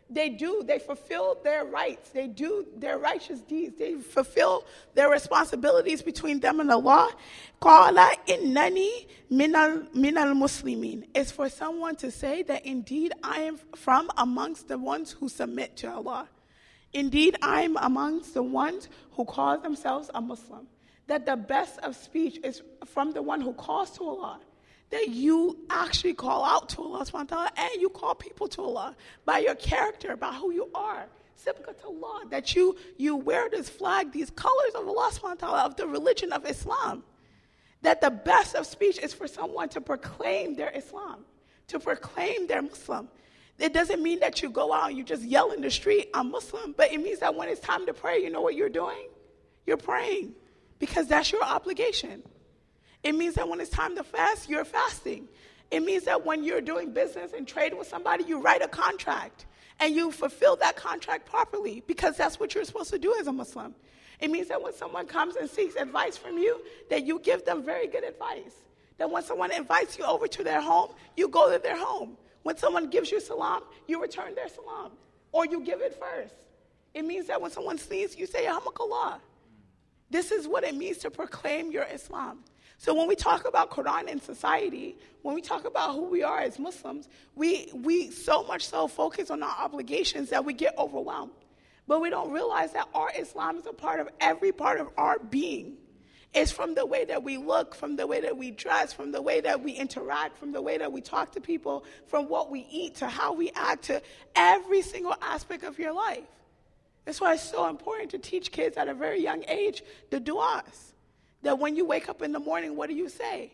They fulfill their rights. They do their righteous deeds. They fulfill their responsibilities between them and Allah. Qala innani minal muslimin. It's for someone to say that indeed I am from amongst the ones who submit to Allah. Indeed, I am amongst the ones who call themselves a Muslim. That the best of speech is from the one who calls to Allah. That you actually call out to Allah subhanahu wa ta'ala, and you call people to Allah by your character, by who you are. Sibghatullah, that you wear this flag, these colors of Allah subhanahu wa ta'ala, of the religion of Islam. That the best of speech is for someone to proclaim their Islam, to proclaim their Muslim. It doesn't mean that you go out and you just yell in the street, I'm Muslim, but it means that when it's time to pray, you know what you're doing? You're praying, because that's your obligation. It means that when it's time to fast, you're fasting. It means that when you're doing business and trade with somebody, you write a contract and you fulfill that contract properly, because that's what you're supposed to do as a Muslim. It means that when someone comes and seeks advice from you, that you give them very good advice. That when someone invites you over to their home, you go to their home. When someone gives you salam, you return their salam, or you give it first. It means that when someone sneezes, you say, Yarhamakallah. This is what it means to proclaim your Islam. So when we talk about Quran in society, when we talk about who we are as Muslims, we so much so focus on our obligations that we get overwhelmed. But we don't realize that our Islam is a part of every part of our being. It's from the way that we look, from the way that we dress, from the way that we interact, from the way that we talk to people, from what we eat to how we act, to every single aspect of your life. That's why it's so important to teach kids at a very young age the du'as. That when you wake up in the morning, what do you say?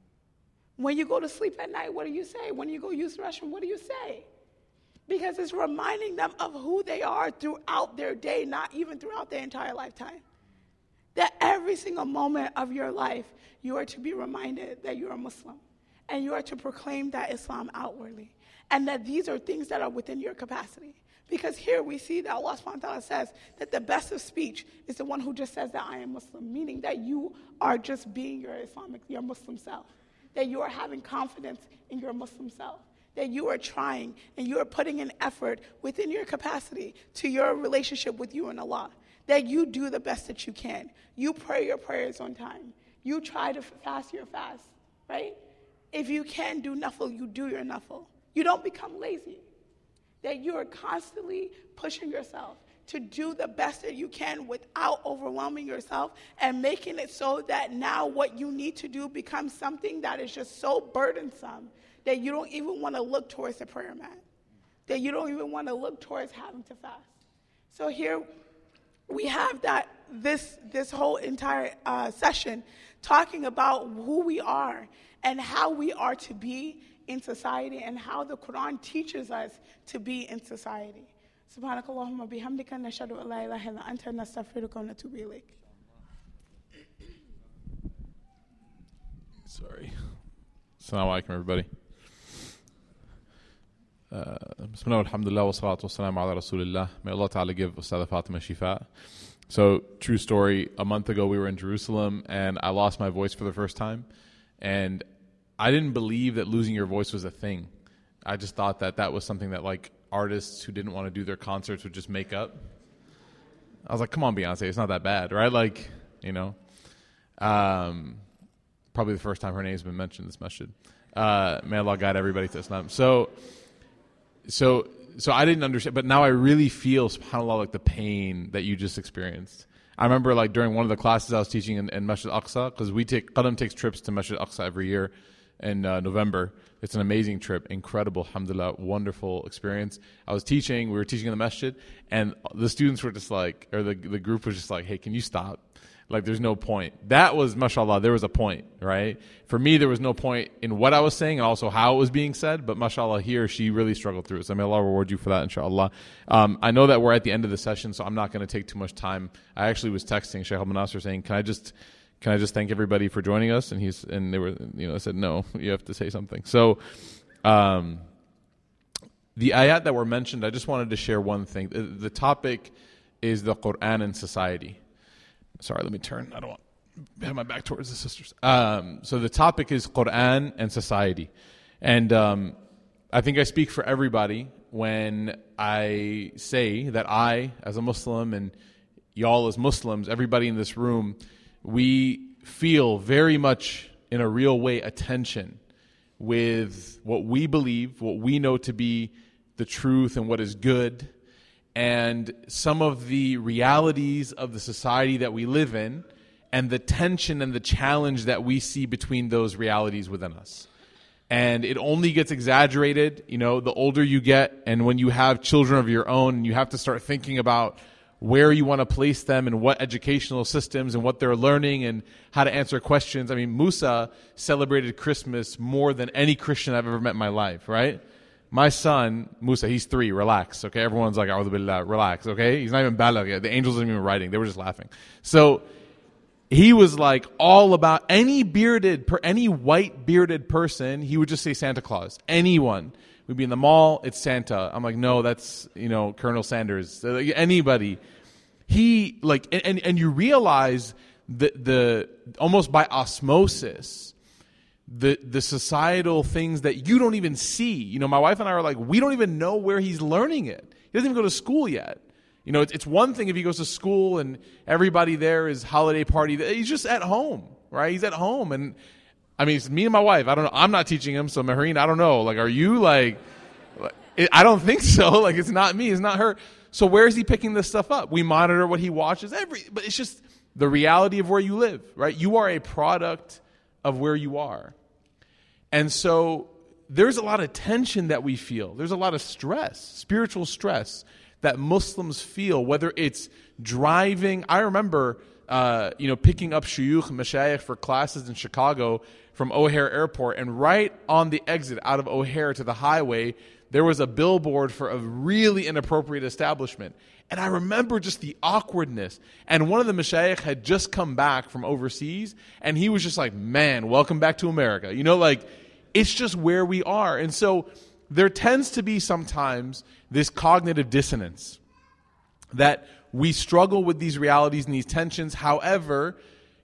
When you go to sleep at night, what do you say? When you go use the restroom, what do you say? Because it's reminding them of who they are throughout their day, not even throughout their entire lifetime. That every single moment of your life, you are to be reminded that you're a Muslim. And you are to proclaim that Islam outwardly. And that these are things that are within your capacity. Because here we see that Allah subhanahu wa ta'ala says that the best of speech is the one who just says that I am Muslim, meaning that you are just being your Muslim self, that you are having confidence in your Muslim self, that you are trying and you are putting an effort within your capacity to your relationship with you and Allah, that you do the best that you can. You pray your prayers on time. You try to fast your fast, right? If you can do nafil, you do your nafil. You don't become lazy. That you are constantly pushing yourself to do the best that you can without overwhelming yourself and making it so that now what you need to do becomes something that is just so burdensome that you don't even want to look towards the prayer mat, that you don't even want to look towards having to fast. So here we have that this whole entire session talking about who we are and how we are to be in society and how the Quran teaches us to be in society. Subhanakallahumma bihamdika nashhadu an la ilaha illa anta nastaghfiruka wa natubu ilayk. Sorry. Assalamu alaikum, everybody. Bismillah, alhamdulillah, wa salatu wa salam ala rasulillah. May Allah ta'ala give Ustadha Fatima shifa. So, true story, a month ago we were in Jerusalem and I lost my voice for the first time. And I didn't believe that losing your voice was a thing. I just thought that was something that like artists who didn't want to do their concerts would just make up. I was like, come on, Beyonce, it's not that bad, right? Like, you know. Probably the first time her name's been mentioned in this masjid. May Allah guide everybody to Islam. So I didn't understand, but now I really feel, subhanAllah, like the pain that you just experienced. I remember like during one of the classes I was teaching in Masjid Aqsa, because Qalam takes trips to Masjid Aqsa every year in November. It's an amazing trip, incredible, alhamdulillah, wonderful experience. We were teaching in the masjid, and the students were just like, or the group was just like, hey, can you stop? Like, there's no point. That was, mashallah, there was a point, right? For me, there was no point in what I was saying and also how it was being said, but mashallah, she really struggled through it. So may Allah reward you for that, inshallah. I know that we're at the end of the session, so I'm not going to take too much time. I actually was texting Sheikh Al-Manasir saying, can I just thank everybody for joining us? And they were, I said, no, you have to say something. So, the ayat that were mentioned, I just wanted to share one thing. The topic is the Quran and society. Sorry, let me turn. I don't want to have my back towards the sisters. So the topic is Quran and society. And I think I speak for everybody when I say that I, as a Muslim, and y'all as Muslims, everybody in this room, we feel very much in a real way a tension with what we believe, what we know to be the truth and what is good, and some of the realities of the society that we live in, and the tension and the challenge that we see between those realities within us. And it only gets exaggerated, the older you get, and when you have children of your own, and you have to start thinking about where you want to place them and what educational systems and what they're learning and how to answer questions. I mean, Musa celebrated Christmas more than any Christian I've ever met in my life, right? My son, Musa, he's 3, relax, okay? Everyone's like, A'udhu Billah, relax, okay? He's not even balagh yet. The angels aren't even writing. They were just laughing. So he was like all about any white bearded person, he would just say Santa Claus. Anyone. We'd be in the mall, it's Santa. I'm like, no, that's, Colonel Sanders. Anybody. He, and you realize the almost by osmosis, the societal things that you don't even see. My wife and I are like, we don't even know where he's learning it. He doesn't even go to school yet. It's one thing if he goes to school and everybody there is holiday party. He's just at home, right? He's at home. And I mean, it's me and my wife. I don't know. I'm not teaching him. So Mehreen, I don't know. Like, are you I don't think so. It's not me. It's not her. So where is he picking this stuff up? We monitor what he watches but it's just the reality of where you live, right? You are a product of where you are. And so there's a lot of tension that we feel. There's a lot of stress, spiritual stress that Muslims feel, whether it's driving. I remember, picking up shuyukh, mashayikh for classes in Chicago from O'Hare Airport, and right on the exit out of O'Hare to the highway, there was a billboard for a really inappropriate establishment. And I remember just the awkwardness. And one of the mashayikh had just come back from overseas, and he was just like, man, welcome back to America. It's just where we are. And so there tends to be sometimes this cognitive dissonance that we struggle with these realities and these tensions. However,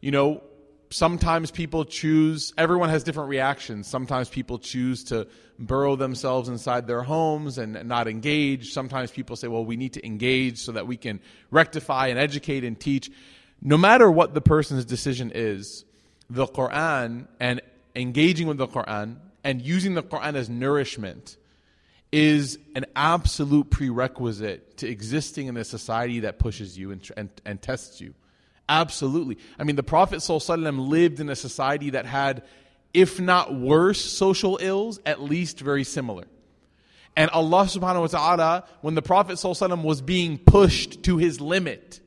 sometimes people choose, everyone has different reactions. Sometimes people choose to burrow themselves inside their homes and not engage. Sometimes people say, well, we need to engage so that we can rectify and educate and teach. No matter what the person's decision is, the Quran and engaging with the Quran and using the Quran as nourishment is an absolute prerequisite to existing in a society that pushes you and tests you. Absolutely. I mean, the Prophet ﷺ lived in a society that had, if not worse social ills, at least very similar. And Allah subhanahu wa ta'ala, when the Prophet ﷺ was being pushed to his limit,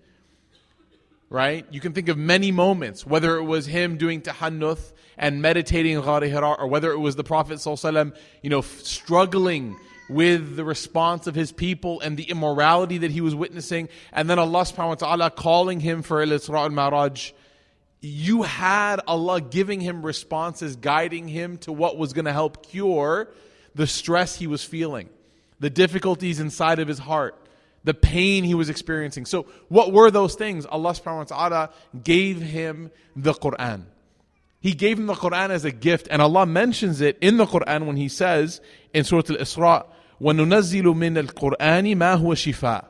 right? You can think of many moments, whether it was him doing tahannuth and meditating in Ghar Hira, or whether it was the Prophet ﷺ, struggling with the response of his people and the immorality that he was witnessing, and then Allah subhanahu wa ta'ala calling him for al-Isra al-Maraj. You had Allah giving him responses, guiding him to what was going to help cure the stress he was feeling, the difficulties inside of his heart, the pain he was experiencing. So what were those things? Allah subhanahu wa ta'ala gave him the Quran. He gave him the Quran as a gift, and Allah mentions it in the Quran when He says in Surah Al-Isra, وَنُنَزِّلُ مِنَ الْقُرْآنِ مَا هُوَ شِفَاء.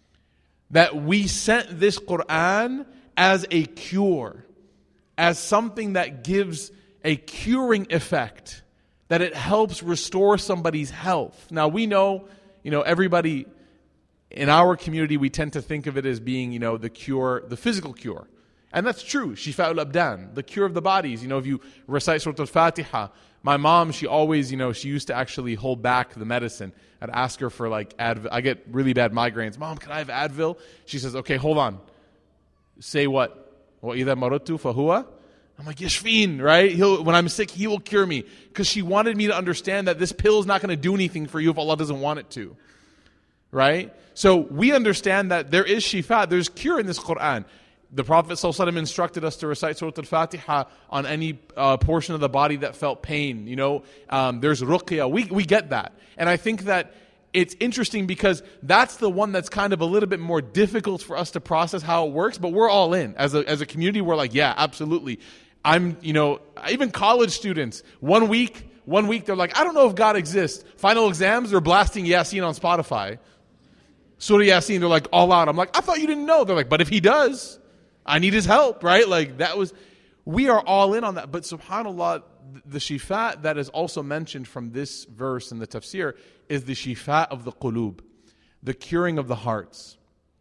That we sent this Quran as a cure, as something that gives a curing effect, that it helps restore somebody's health. Now we know, everybody in our community, we tend to think of it as being, the cure, the physical cure. And that's true. Shifa'ul Abdan, the cure of the bodies. If you recite Surah Al-Fatiha, my mom, she always, she used to actually hold back the medicine. I'd ask her for Advil. I get really bad migraines. Mom, can I have Advil? She says, okay, hold on. Say what? وَإِذَا مَرَضْتُ فَهُوَ. I'm like, Yashfeen, right? When I'm sick, He will cure me. Because she wanted me to understand that this pill is not going to do anything for you if Allah doesn't want it to. Right? So we understand that there is shifa, there's cure in this Quran. The Prophet ﷺ instructed us to recite Surah Al-Fatiha on any portion of the body that felt pain. There's ruqya. We get that. And I think that it's interesting because that's the one that's kind of a little bit more difficult for us to process how it works, but we're all in. As a community, we're like, yeah, absolutely. Even college students, 1 week, 1 week they're like, I don't know if God exists. Final exams, they're blasting Yasin on Spotify. Surah Yasin, they're like all out. I'm like, I thought you didn't know. They're like, but if he does, I need his help, right? Like we are all in on that. But subhanAllah, the shifa that is also mentioned from this verse in the tafsir is the shifa of the qulub, the curing of the hearts.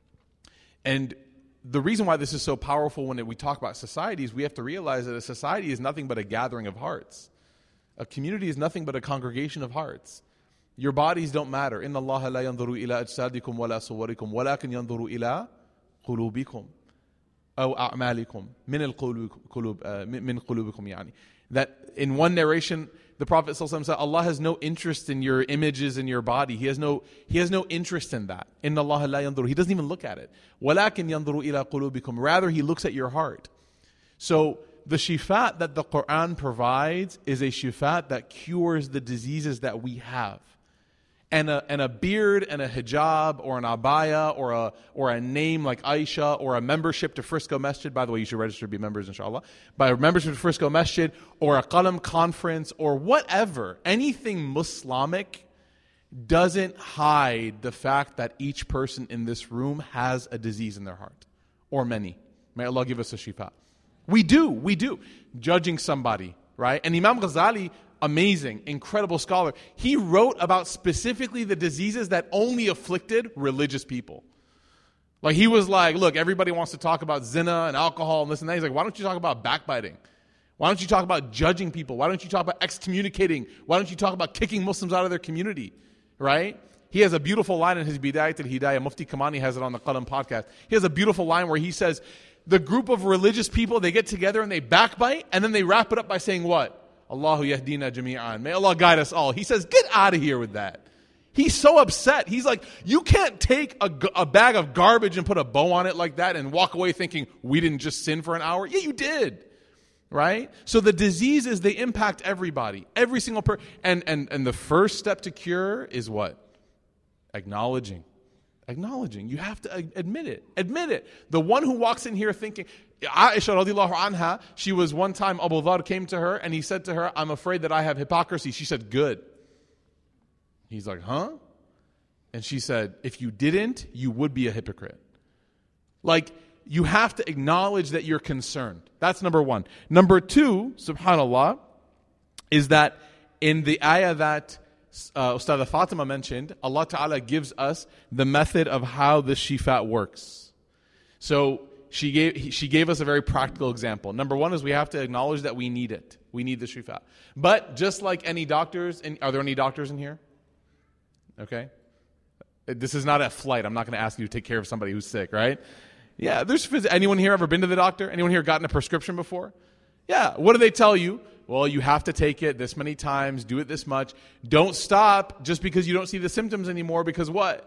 And the reason why this is so powerful when we talk about societies, we have to realize that a society is nothing but a gathering of hearts. A community is nothing but a congregation of hearts. Your bodies don't matter. إِنَّ اللَّهَ لَا يَنْظُرُ إِلَىٰ أَجْسَادِكُمْ وَلَا صُوَرِكُمْ وَلَكِنْ يَنْظُرُ إِلَىٰ قُلُوبِكُمْ أَوْ أَعْمَالِكُمْ مِنْ قُلُوبِكُمْ يعني. That in one narration, the Prophet ﷺ said, Allah has no interest in your images in your body. He has no interest in that. إِنَّ اللَّهَ لَا يَنْظُرُ. He doesn't even look at it. وَلَكِنْ يَنْظُرُ إِلَىٰ قُلُوبِكُمْ. Rather, He looks at your heart. So the shifa that the Quran provides is a shifa that cures the diseases that we have. And a beard and a hijab or an abaya or a name like Aisha or a membership to Frisco Masjid. By the way, you should register to be members, inshallah. By a membership to Frisco Masjid or a Qalam conference or whatever, anything Muslimic doesn't hide the fact that each person in this room has a disease in their heart. Or many. May Allah give us a shifa. We do. Judging somebody, right? And Imam Ghazali, amazing, incredible scholar, he wrote about specifically the diseases that only afflicted religious people. Like he was like, look, everybody wants to talk about zina and alcohol and this and that. He's like, why don't you talk about backbiting? Why don't you talk about judging people? Why don't you talk about excommunicating? Why don't you talk about kicking Muslims out of their community? Right? He has a beautiful line in his Bidayat al-Hidayah. Mufti Kamani has it on the Qalam podcast. He has a beautiful line where he says, the group of religious people, they get together and they backbite, and then they wrap it up by saying what? Allahu yahdina jami'an. May Allah guide us all. He says, get out of here with that. He's so upset. He's like, you can't take a bag of garbage and put a bow on it like that and walk away thinking, we didn't just sin for an hour. Yeah, you did. Right? So the diseases, they impact everybody. Every single person. And the first step to cure is what? Acknowledging. You have to admit it. The one who walks in here thinking, Aisha radiallahu anha, she was one time, Abu Dhar came to her and he said to her, I'm afraid that I have hypocrisy. She said, good. He's like, huh? And she said, if you didn't, you would be a hypocrite. Like, you have to acknowledge that you're concerned. That's number one. Number two, subhanAllah, is that in the ayah that Ustadha Fatima mentioned, Allah Ta'ala gives us the method of how the shifa works. So she gave us a very practical example. Number one is we have to acknowledge that we need it. We need the shifa. But just like any doctors, are there any doctors in here? Okay. This is not a flight. I'm not going to ask you to take care of somebody who's sick, right? Yeah. Anyone here ever been to the doctor? Anyone here gotten a prescription before? Yeah. What do they tell you? Well, you have to take it this many times, do it this much. Don't stop just because you don't see the symptoms anymore, because what?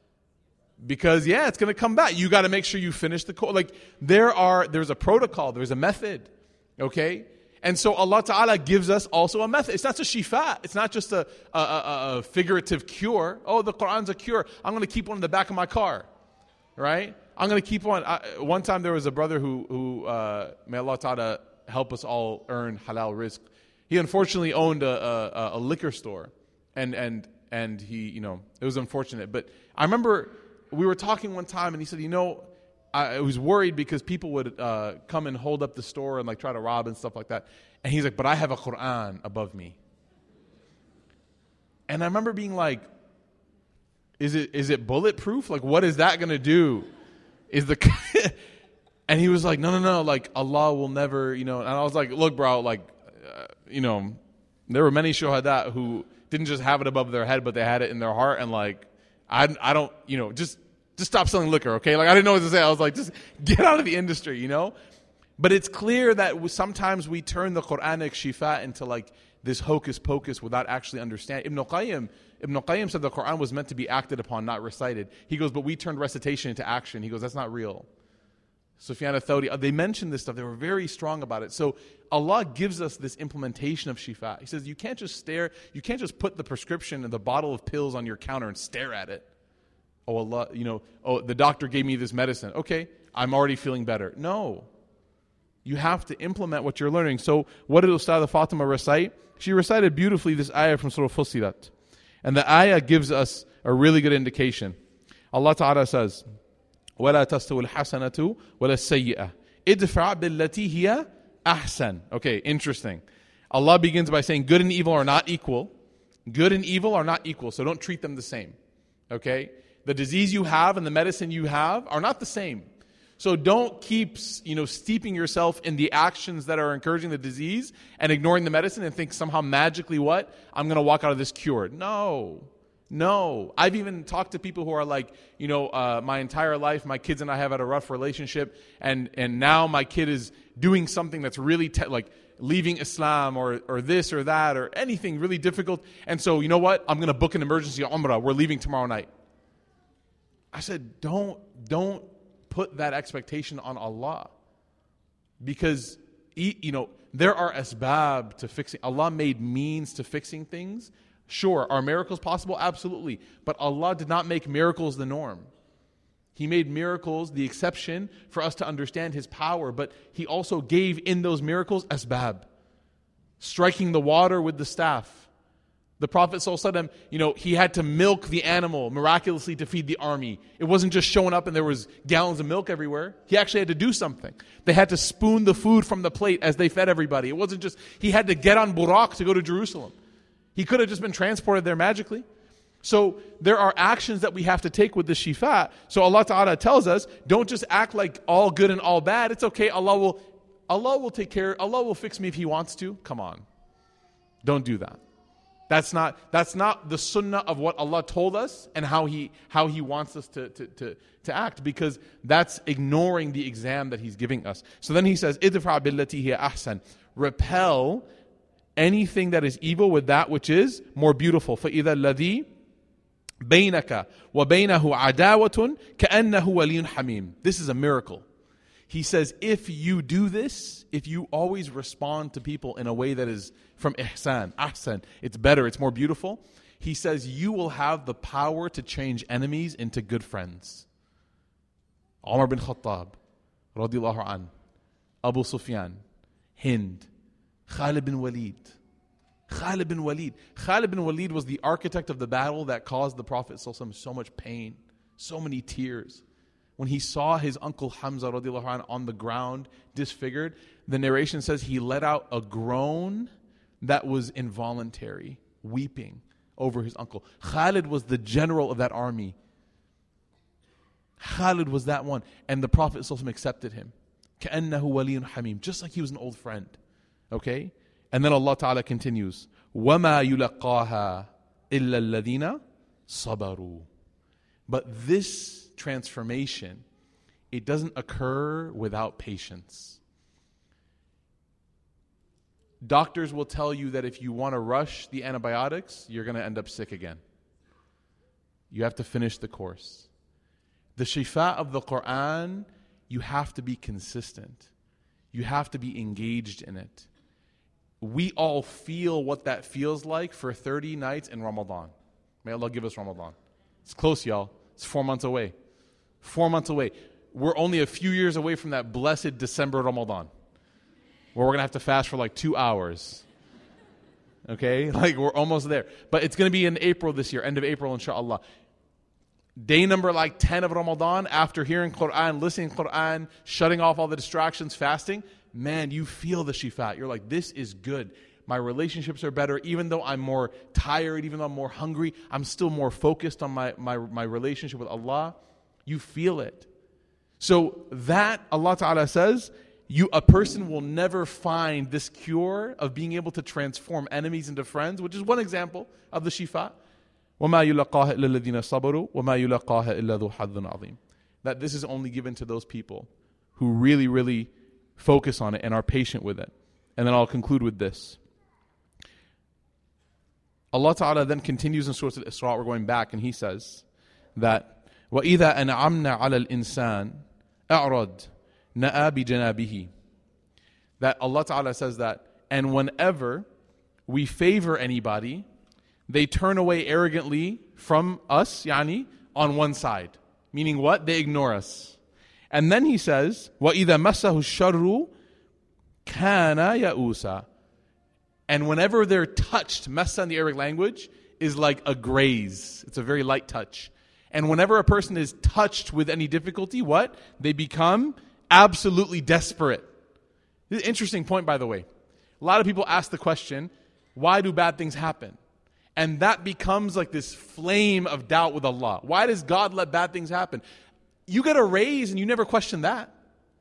Because, it's going to come back. You got to make sure you finish the course. Like, there's a protocol, there's a method, okay? And so Allah Ta'ala gives us also a method. It's not just shifa. It's not just a figurative cure. Oh, the Qur'an's a cure. I'm going to keep one in the back of my car, right? I'm going to keep one. One time there was a brother who may Allah Ta'ala help us all earn halal rizq. He unfortunately owned a liquor store, and he, it was unfortunate. But I remember we were talking one time, and he said, I was worried because people would come and hold up the store and like try to rob and stuff like that. And he's like, but I have a Quran above me. And I remember being like, is it bulletproof? Like, what is that going to do? And he was like, no, like Allah will never, and I was like, look, bro, like, there were many shuhada who didn't just have it above their head, but they had it in their heart. And like, I don't, just stop selling liquor, okay? Like, I didn't know what to say. I was like, just get out of the industry, But it's clear that sometimes we turn the Quranic shifa into like this hocus pocus without actually understanding. Ibn Qayyim said the Quran was meant to be acted upon, not recited. He goes, but we turned recitation into action. He goes, that's not real. Sufyan al-Thawri, they mentioned this stuff. They were very strong about it. So Allah gives us this implementation of shifa. He says, you can't just put the prescription and the bottle of pills on your counter and stare at it. Oh, Allah, the doctor gave me this medicine. Okay, I'm already feeling better. No. You have to implement what you're learning. So what did Ustad Fatima recite? She recited beautifully this ayah from Surah Fussilat. And the ayah gives us a really good indication. Allah Ta'ala says, وَلَا تَسْتَوِ الْحَسَنَةُ وَلَا السَّيِّئَةُ إِدْفَعْ بِالَّتِي هِيَ أَحْسَنُ. Okay, interesting. Allah begins by saying good and evil are not equal. Good and evil are not equal, so don't treat them the same. Okay? The disease you have and the medicine you have are not the same. So don't keep, steeping yourself in the actions that are encouraging the disease and ignoring the medicine and think somehow magically what? I'm going to walk out of this cured. No. I've even talked to people who are like, my entire life, my kids and I have had a rough relationship, and now my kid is doing something that's really like leaving Islam or this or that or anything really difficult. And so, you know what? I'm going to book an emergency Umrah. We're leaving tomorrow night. I said, don't put that expectation on Allah. Because, there are asbab to fixing. Allah made means to fixing things. Sure, are miracles possible? Absolutely. But Allah did not make miracles the norm. He made miracles the exception for us to understand His power, but He also gave in those miracles asbab. Striking the water with the staff. The Prophet ﷺ, he had to milk the animal miraculously to feed the army. It wasn't just showing up and there was gallons of milk everywhere. He actually had to do something. They had to spoon the food from the plate as they fed everybody. It wasn't just, he had to get on Buraq to go to Jerusalem. He could have just been transported there magically. So there are actions that we have to take with the shifa. So Allah Ta'ala tells us, don't just act like all good and all bad. It's okay, Allah will take care, Allah will fix me if He wants to. Come on. Don't do that. That's not the sunnah of what Allah told us and how He wants us to act, because that's ignoring the exam that He's giving us. So then He says, idfa billati hiya ahsan. Repel anything that is evil with that which is more beautiful. فَإِذَا الَّذِي بَيْنَكَ وَبَيْنَهُ عَدَاوَةٌ كَأَنَّهُ وَلِيٌّ حَمِيمٌ. This is a miracle. He says, if you do this, if you always respond to people in a way that is from ihsan, ahsan, it's better, it's more beautiful, He says you will have the power to change enemies into good friends. Umar bin Khattab, radiyallahu an, Abu Sufyan, Hind, Khalid bin Walid. Khalid bin Walid was the architect of the battle that caused the Prophet ﷺ so much pain, so many tears. When he saw his uncle Hamza radiallahu anh on the ground, disfigured, the narration says he let out a groan that was involuntary, weeping over his uncle. Khalid was the general of that army. Khalid was that one. And the Prophet ﷺ accepted him. كَأَنَّهُ وَلِيٌّ حَمِيمٌ. Just like he was an old friend. Okay? And then Allah Ta'ala continues, وَمَا يُلَقَّاهَا إِلَّا الَّذِينَ صَبَرُوا. But this transformation, it doesn't occur without patience. Doctors will tell you that if you want to rush the antibiotics, you're going to end up sick again. You have to finish the course. The shifa of the Quran, you have to be consistent. You have to be engaged in it. We all feel what that feels like for 30 nights in Ramadan. May Allah give us Ramadan. It's close, y'all. It's 4 months away. 4 months away. We're only a few years away from that blessed December Ramadan, where we're going to have to fast for like 2 hours. Okay? Like we're almost there. But it's going to be in April this year, end of April, inshallah. Day number 10 of Ramadan, after hearing Quran, listening to Quran, shutting off all the distractions, fasting, man, you feel the shifa. You're like, this is good. My relationships are better. Even though I'm more tired, even though I'm more hungry, I'm still more focused on my relationship with Allah. You feel it. So that, Allah Ta'ala says, a person will never find this cure of being able to transform enemies into friends, which is one example of the shifa. وَمَا يُلَقَّاهَا إِلَّا الَّذِينَ صَبَرُوا وَمَا يُلَقَّاهَا إِلَّا ذُو حَظٍّ عَظِيمٍ. That this is only given to those people who really, really focus on it and are patient with it. And then I'll conclude with this. Allah Ta'ala then continues in Surah Al-Isra, we're going back, and He says that وَإِذَا أَنْعَمْنَا عَلَى الْإِنسَانِ أَعْرَضْ نَأَى بِجَنَابِهِ. That Allah Ta'ala says that, and whenever we favor anybody, they turn away arrogantly from us, on one side. Meaning what? They ignore us. And then He says, وَإِذَا مَسَّهُ الشَّرُّ kana ya'usa. And whenever they're touched, massa in the Arabic language is like a graze. It's a very light touch. And whenever a person is touched with any difficulty, what? They become absolutely desperate. This is an interesting point, by the way. A lot of people ask the question, why do bad things happen? And that becomes like this flame of doubt with Allah. Why does God let bad things happen? You get a raise and you never question that.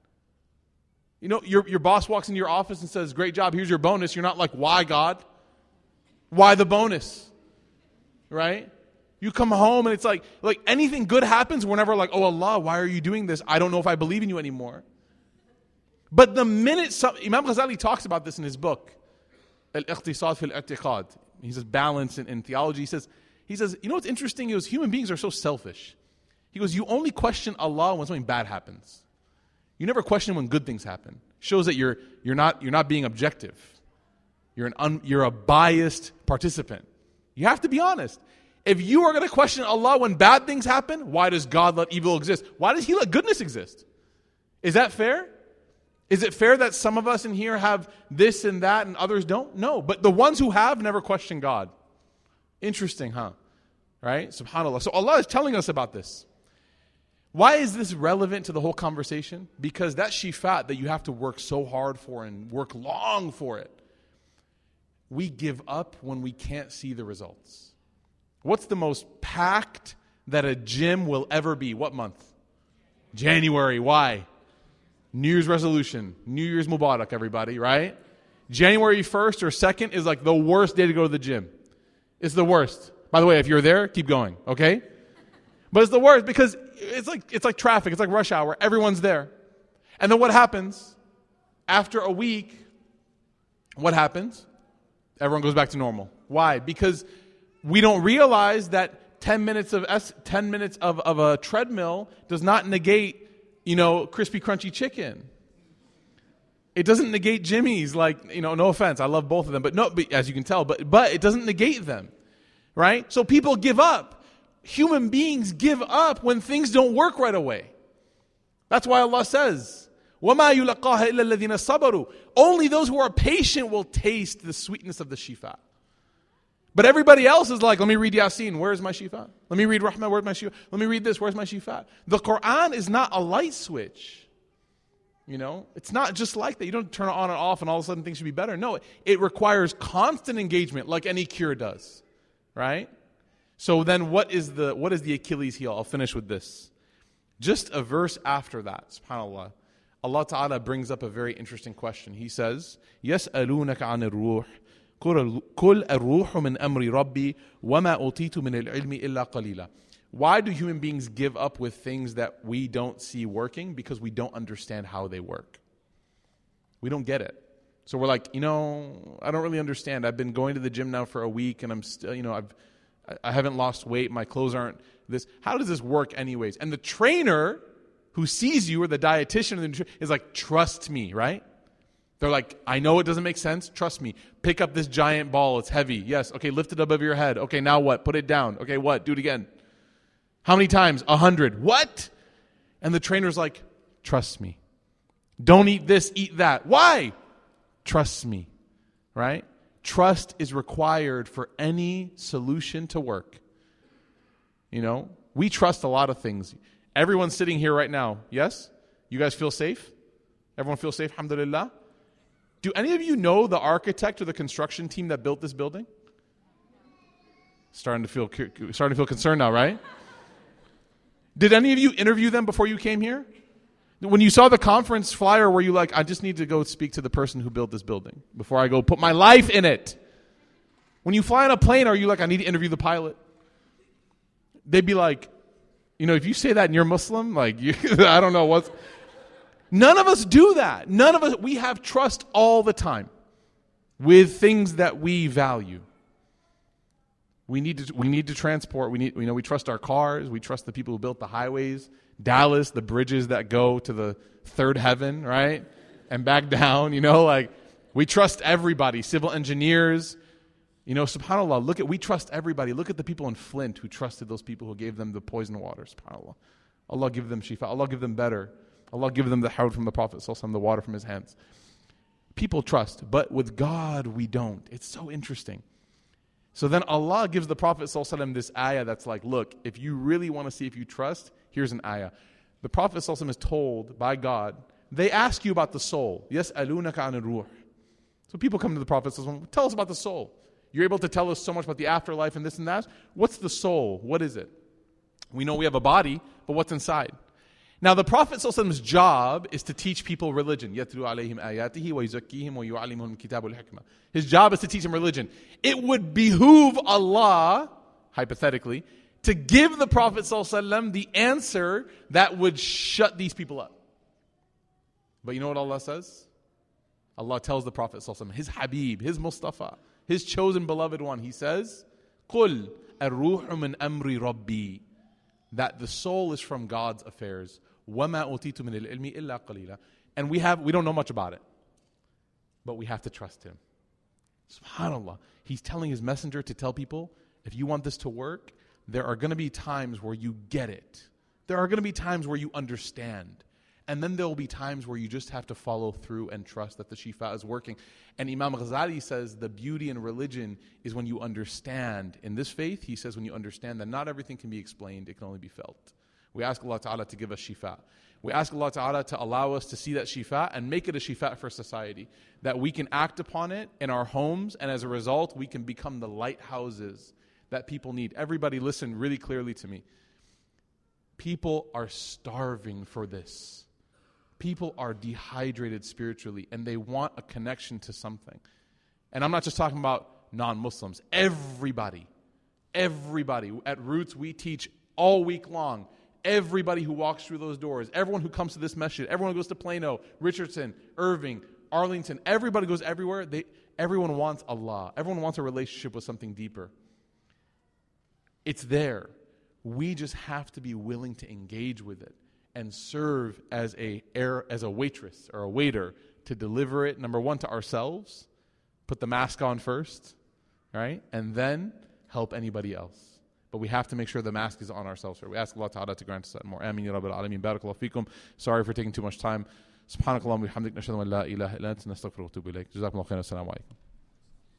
You know, your boss walks into your office and says, great job, here's your bonus. You're not like, why, God? Why the bonus? Right? You come home and it's like anything good happens, we're never like, oh Allah, why are you doing this? I don't know if I believe in you anymore. But the minute Imam Ghazali talks about this in his book, Al-Iqtisad fil I'tiqad. He says balance in theology. He says, you know what's interesting? He goes, human beings are so selfish. He goes, you only question Allah when something bad happens. You never question when good things happen. Shows that you're not being objective. You're a biased participant. You have to be honest. If you are going to question Allah when bad things happen, why does God let evil exist? Why does He let goodness exist? Is that fair? Is it fair that some of us in here have this and that and others don't? No. But the ones who have never question God. Interesting, huh? Right? SubhanAllah. So Allah is telling us about this. Why is this relevant to the whole conversation? Because that shifat that you have to work so hard for and work long for it, we give up when we can't see the results. What's the most packed that a gym will ever be? What month? January. Why? New Year's resolution. New Year's Mubarak, everybody, right? January 1st or 2nd is like the worst day to go to the gym. It's the worst. By the way, if you're there, keep going, okay? But it's the worst because it's like traffic. It's like rush hour. Everyone's there. And then what happens? After a week, what happens? Everyone goes back to normal. Why? Because we don't realize that 10 minutes of a treadmill does not negate, crispy, crunchy chicken. It doesn't negate Jimmy's, no offense, I love both of them, but as you can tell, but it doesn't negate them, right? So people give up. Human beings give up when things don't work right away. That's why Allah says, وَمَا يُلَقَّاهَا إِلَّا الَّذِينَ صَبَرُوا. Only those who are patient will taste the sweetness of the shifa. But everybody else is like, let me read Yasin, where's my shifa? Let me read Rahman, where's my shifa? Let me read this, where's my shifa? The Quran is not a light switch. It's not just like that. You don't turn it on and off and all of a sudden things should be better. No, it requires constant engagement like any cure does, right? So then what is the Achilles heel? I'll finish with this. Just a verse after that, subhanAllah, Allah Ta'ala brings up a very interesting question. He says, يَسْأَلُونَكَ عَنِ الرُّوحِ قُلْ الرُّوحُ مِنْ أَمْرِ رَبِّي وَمَا أُوتِيتُ مِنَ الْعِلْمِ إِلَّا قَلِيلًا. Why do human beings give up with things that we don't see working? Because we don't understand how they work. We don't get it. So we're like, I don't really understand. I've been going to the gym now for a week and I'm still, I haven't lost weight. My clothes aren't this. How does this work anyways? And the trainer who sees you, or the dietitian, is like, trust me, right? They're like, I know it doesn't make sense. Trust me. Pick up this giant ball. It's heavy. Yes. Okay, lift it above your head. Okay, now what? Put it down. Okay, what? Do it again. How many times? 100. What? And the trainer's like, trust me. Don't eat this, eat that. Why? Trust me, right? Trust is required for any solution to work. We trust a lot of things. Everyone's sitting here right now. Yes? You guys feel safe? Everyone feel safe? Alhamdulillah. Do any of you know the architect or the construction team that built this building? Starting to feel concerned now, right? Did any of you interview them before you came here? When you saw the conference flyer, were you like, I just need to go speak to the person who built this building before I go put my life in it? When you fly on a plane, are you like, I need to interview the pilot? They'd be like, if you say that and you're Muslim, I don't know what's... None of us do that. None of us, we have trust all the time with things that we value. We need to transport. We trust our cars. We trust the people who built the highways. Dallas, the bridges that go to the third heaven, right? And back down, we trust everybody. Civil engineers, subhanAllah, we trust everybody. Look at the people in Flint who trusted those people who gave them the poison water, subhanAllah. Allah give them shifa. Allah give them better. Allah give them the hawd from the Prophet, the water from his hands. people trust, but with God we don't. It's so interesting. So then Allah gives the Prophet ﷺ this ayah that's like, look, if you really want to see if you trust, here's an ayah. The Prophet ﷺ is told by God, they ask you about the soul. يَسْأَلُونَكَ عَنِ الرُّوحِ. So people come to the Prophet ﷺ, tell us about the soul. You're able to tell us so much about the afterlife and this and that. What's the soul? What is it? We know we have a body, but what's inside? Now the Prophet ﷺ's job is to teach people religion. يَتْلُو عَلَيْهِمْ آيَاتِهِ وَيُزَكِّيهِمْ وَيُعَلِّمُهُمْ الْكِتَابَ وَالْحِكْمَةَ. His job is to teach them religion. It would behoove Allah, hypothetically, to give the Prophet ﷺ the answer that would shut these people up. But you know what Allah says? Allah tells the Prophet ﷺ, his Habib, his Mustafa, his chosen beloved one, he says, قُلْ الرُّوحُ مِنْ أَمْرِ رَبِّي. That the soul is from God's affairs. وَمَا أُوتِيتُ مِنَ الْعِلْمِ إِلَّا قَلِيلًا. And we don't know much about it. But we have to trust Him. SubhanAllah. He's telling His messenger to tell people, if you want this to work, there are going to be times where you get it. There are going to be times where you understand. And then there will be times where you just have to follow through and trust that the shifa is working. And Imam Ghazali says the beauty in religion is when you understand. In this faith, he says when you understand that not everything can be explained, it can only be felt. We ask Allah Ta'ala to give us shifa. We ask Allah Ta'ala to allow us to see that shifa and make it a shifa for society. That we can act upon it in our homes, and as a result, we can become the lighthouses that people need. Everybody listen really clearly to me. People are starving for this. People are dehydrated spiritually, and they want a connection to something. And I'm not just talking about non-Muslims. Everybody. At Roots, we teach all week long. Everybody who walks through those doors, everyone who comes to this masjid, everyone who goes to Plano, Richardson, Irving, Arlington, everybody goes everywhere. Everyone wants Allah. Everyone wants a relationship with something deeper. It's there. We just have to be willing to engage with it and serve as a waitress or a waiter to deliver it, number one, to ourselves, put the mask on first, right? And then help anybody else. But we have to make sure the mask is on ourselves. We ask Allah Ta'ala to grant us that more. Ameen ya Rabbil Alameen. Barakallahu feekum. Sorry for taking too much time. Subhanakallah wa bihamdik. Nashhadu an la ilaha illa anta nastaghfiruka wa natubu ilayk. Jazakumullahu khairan. Assalamu alaikum.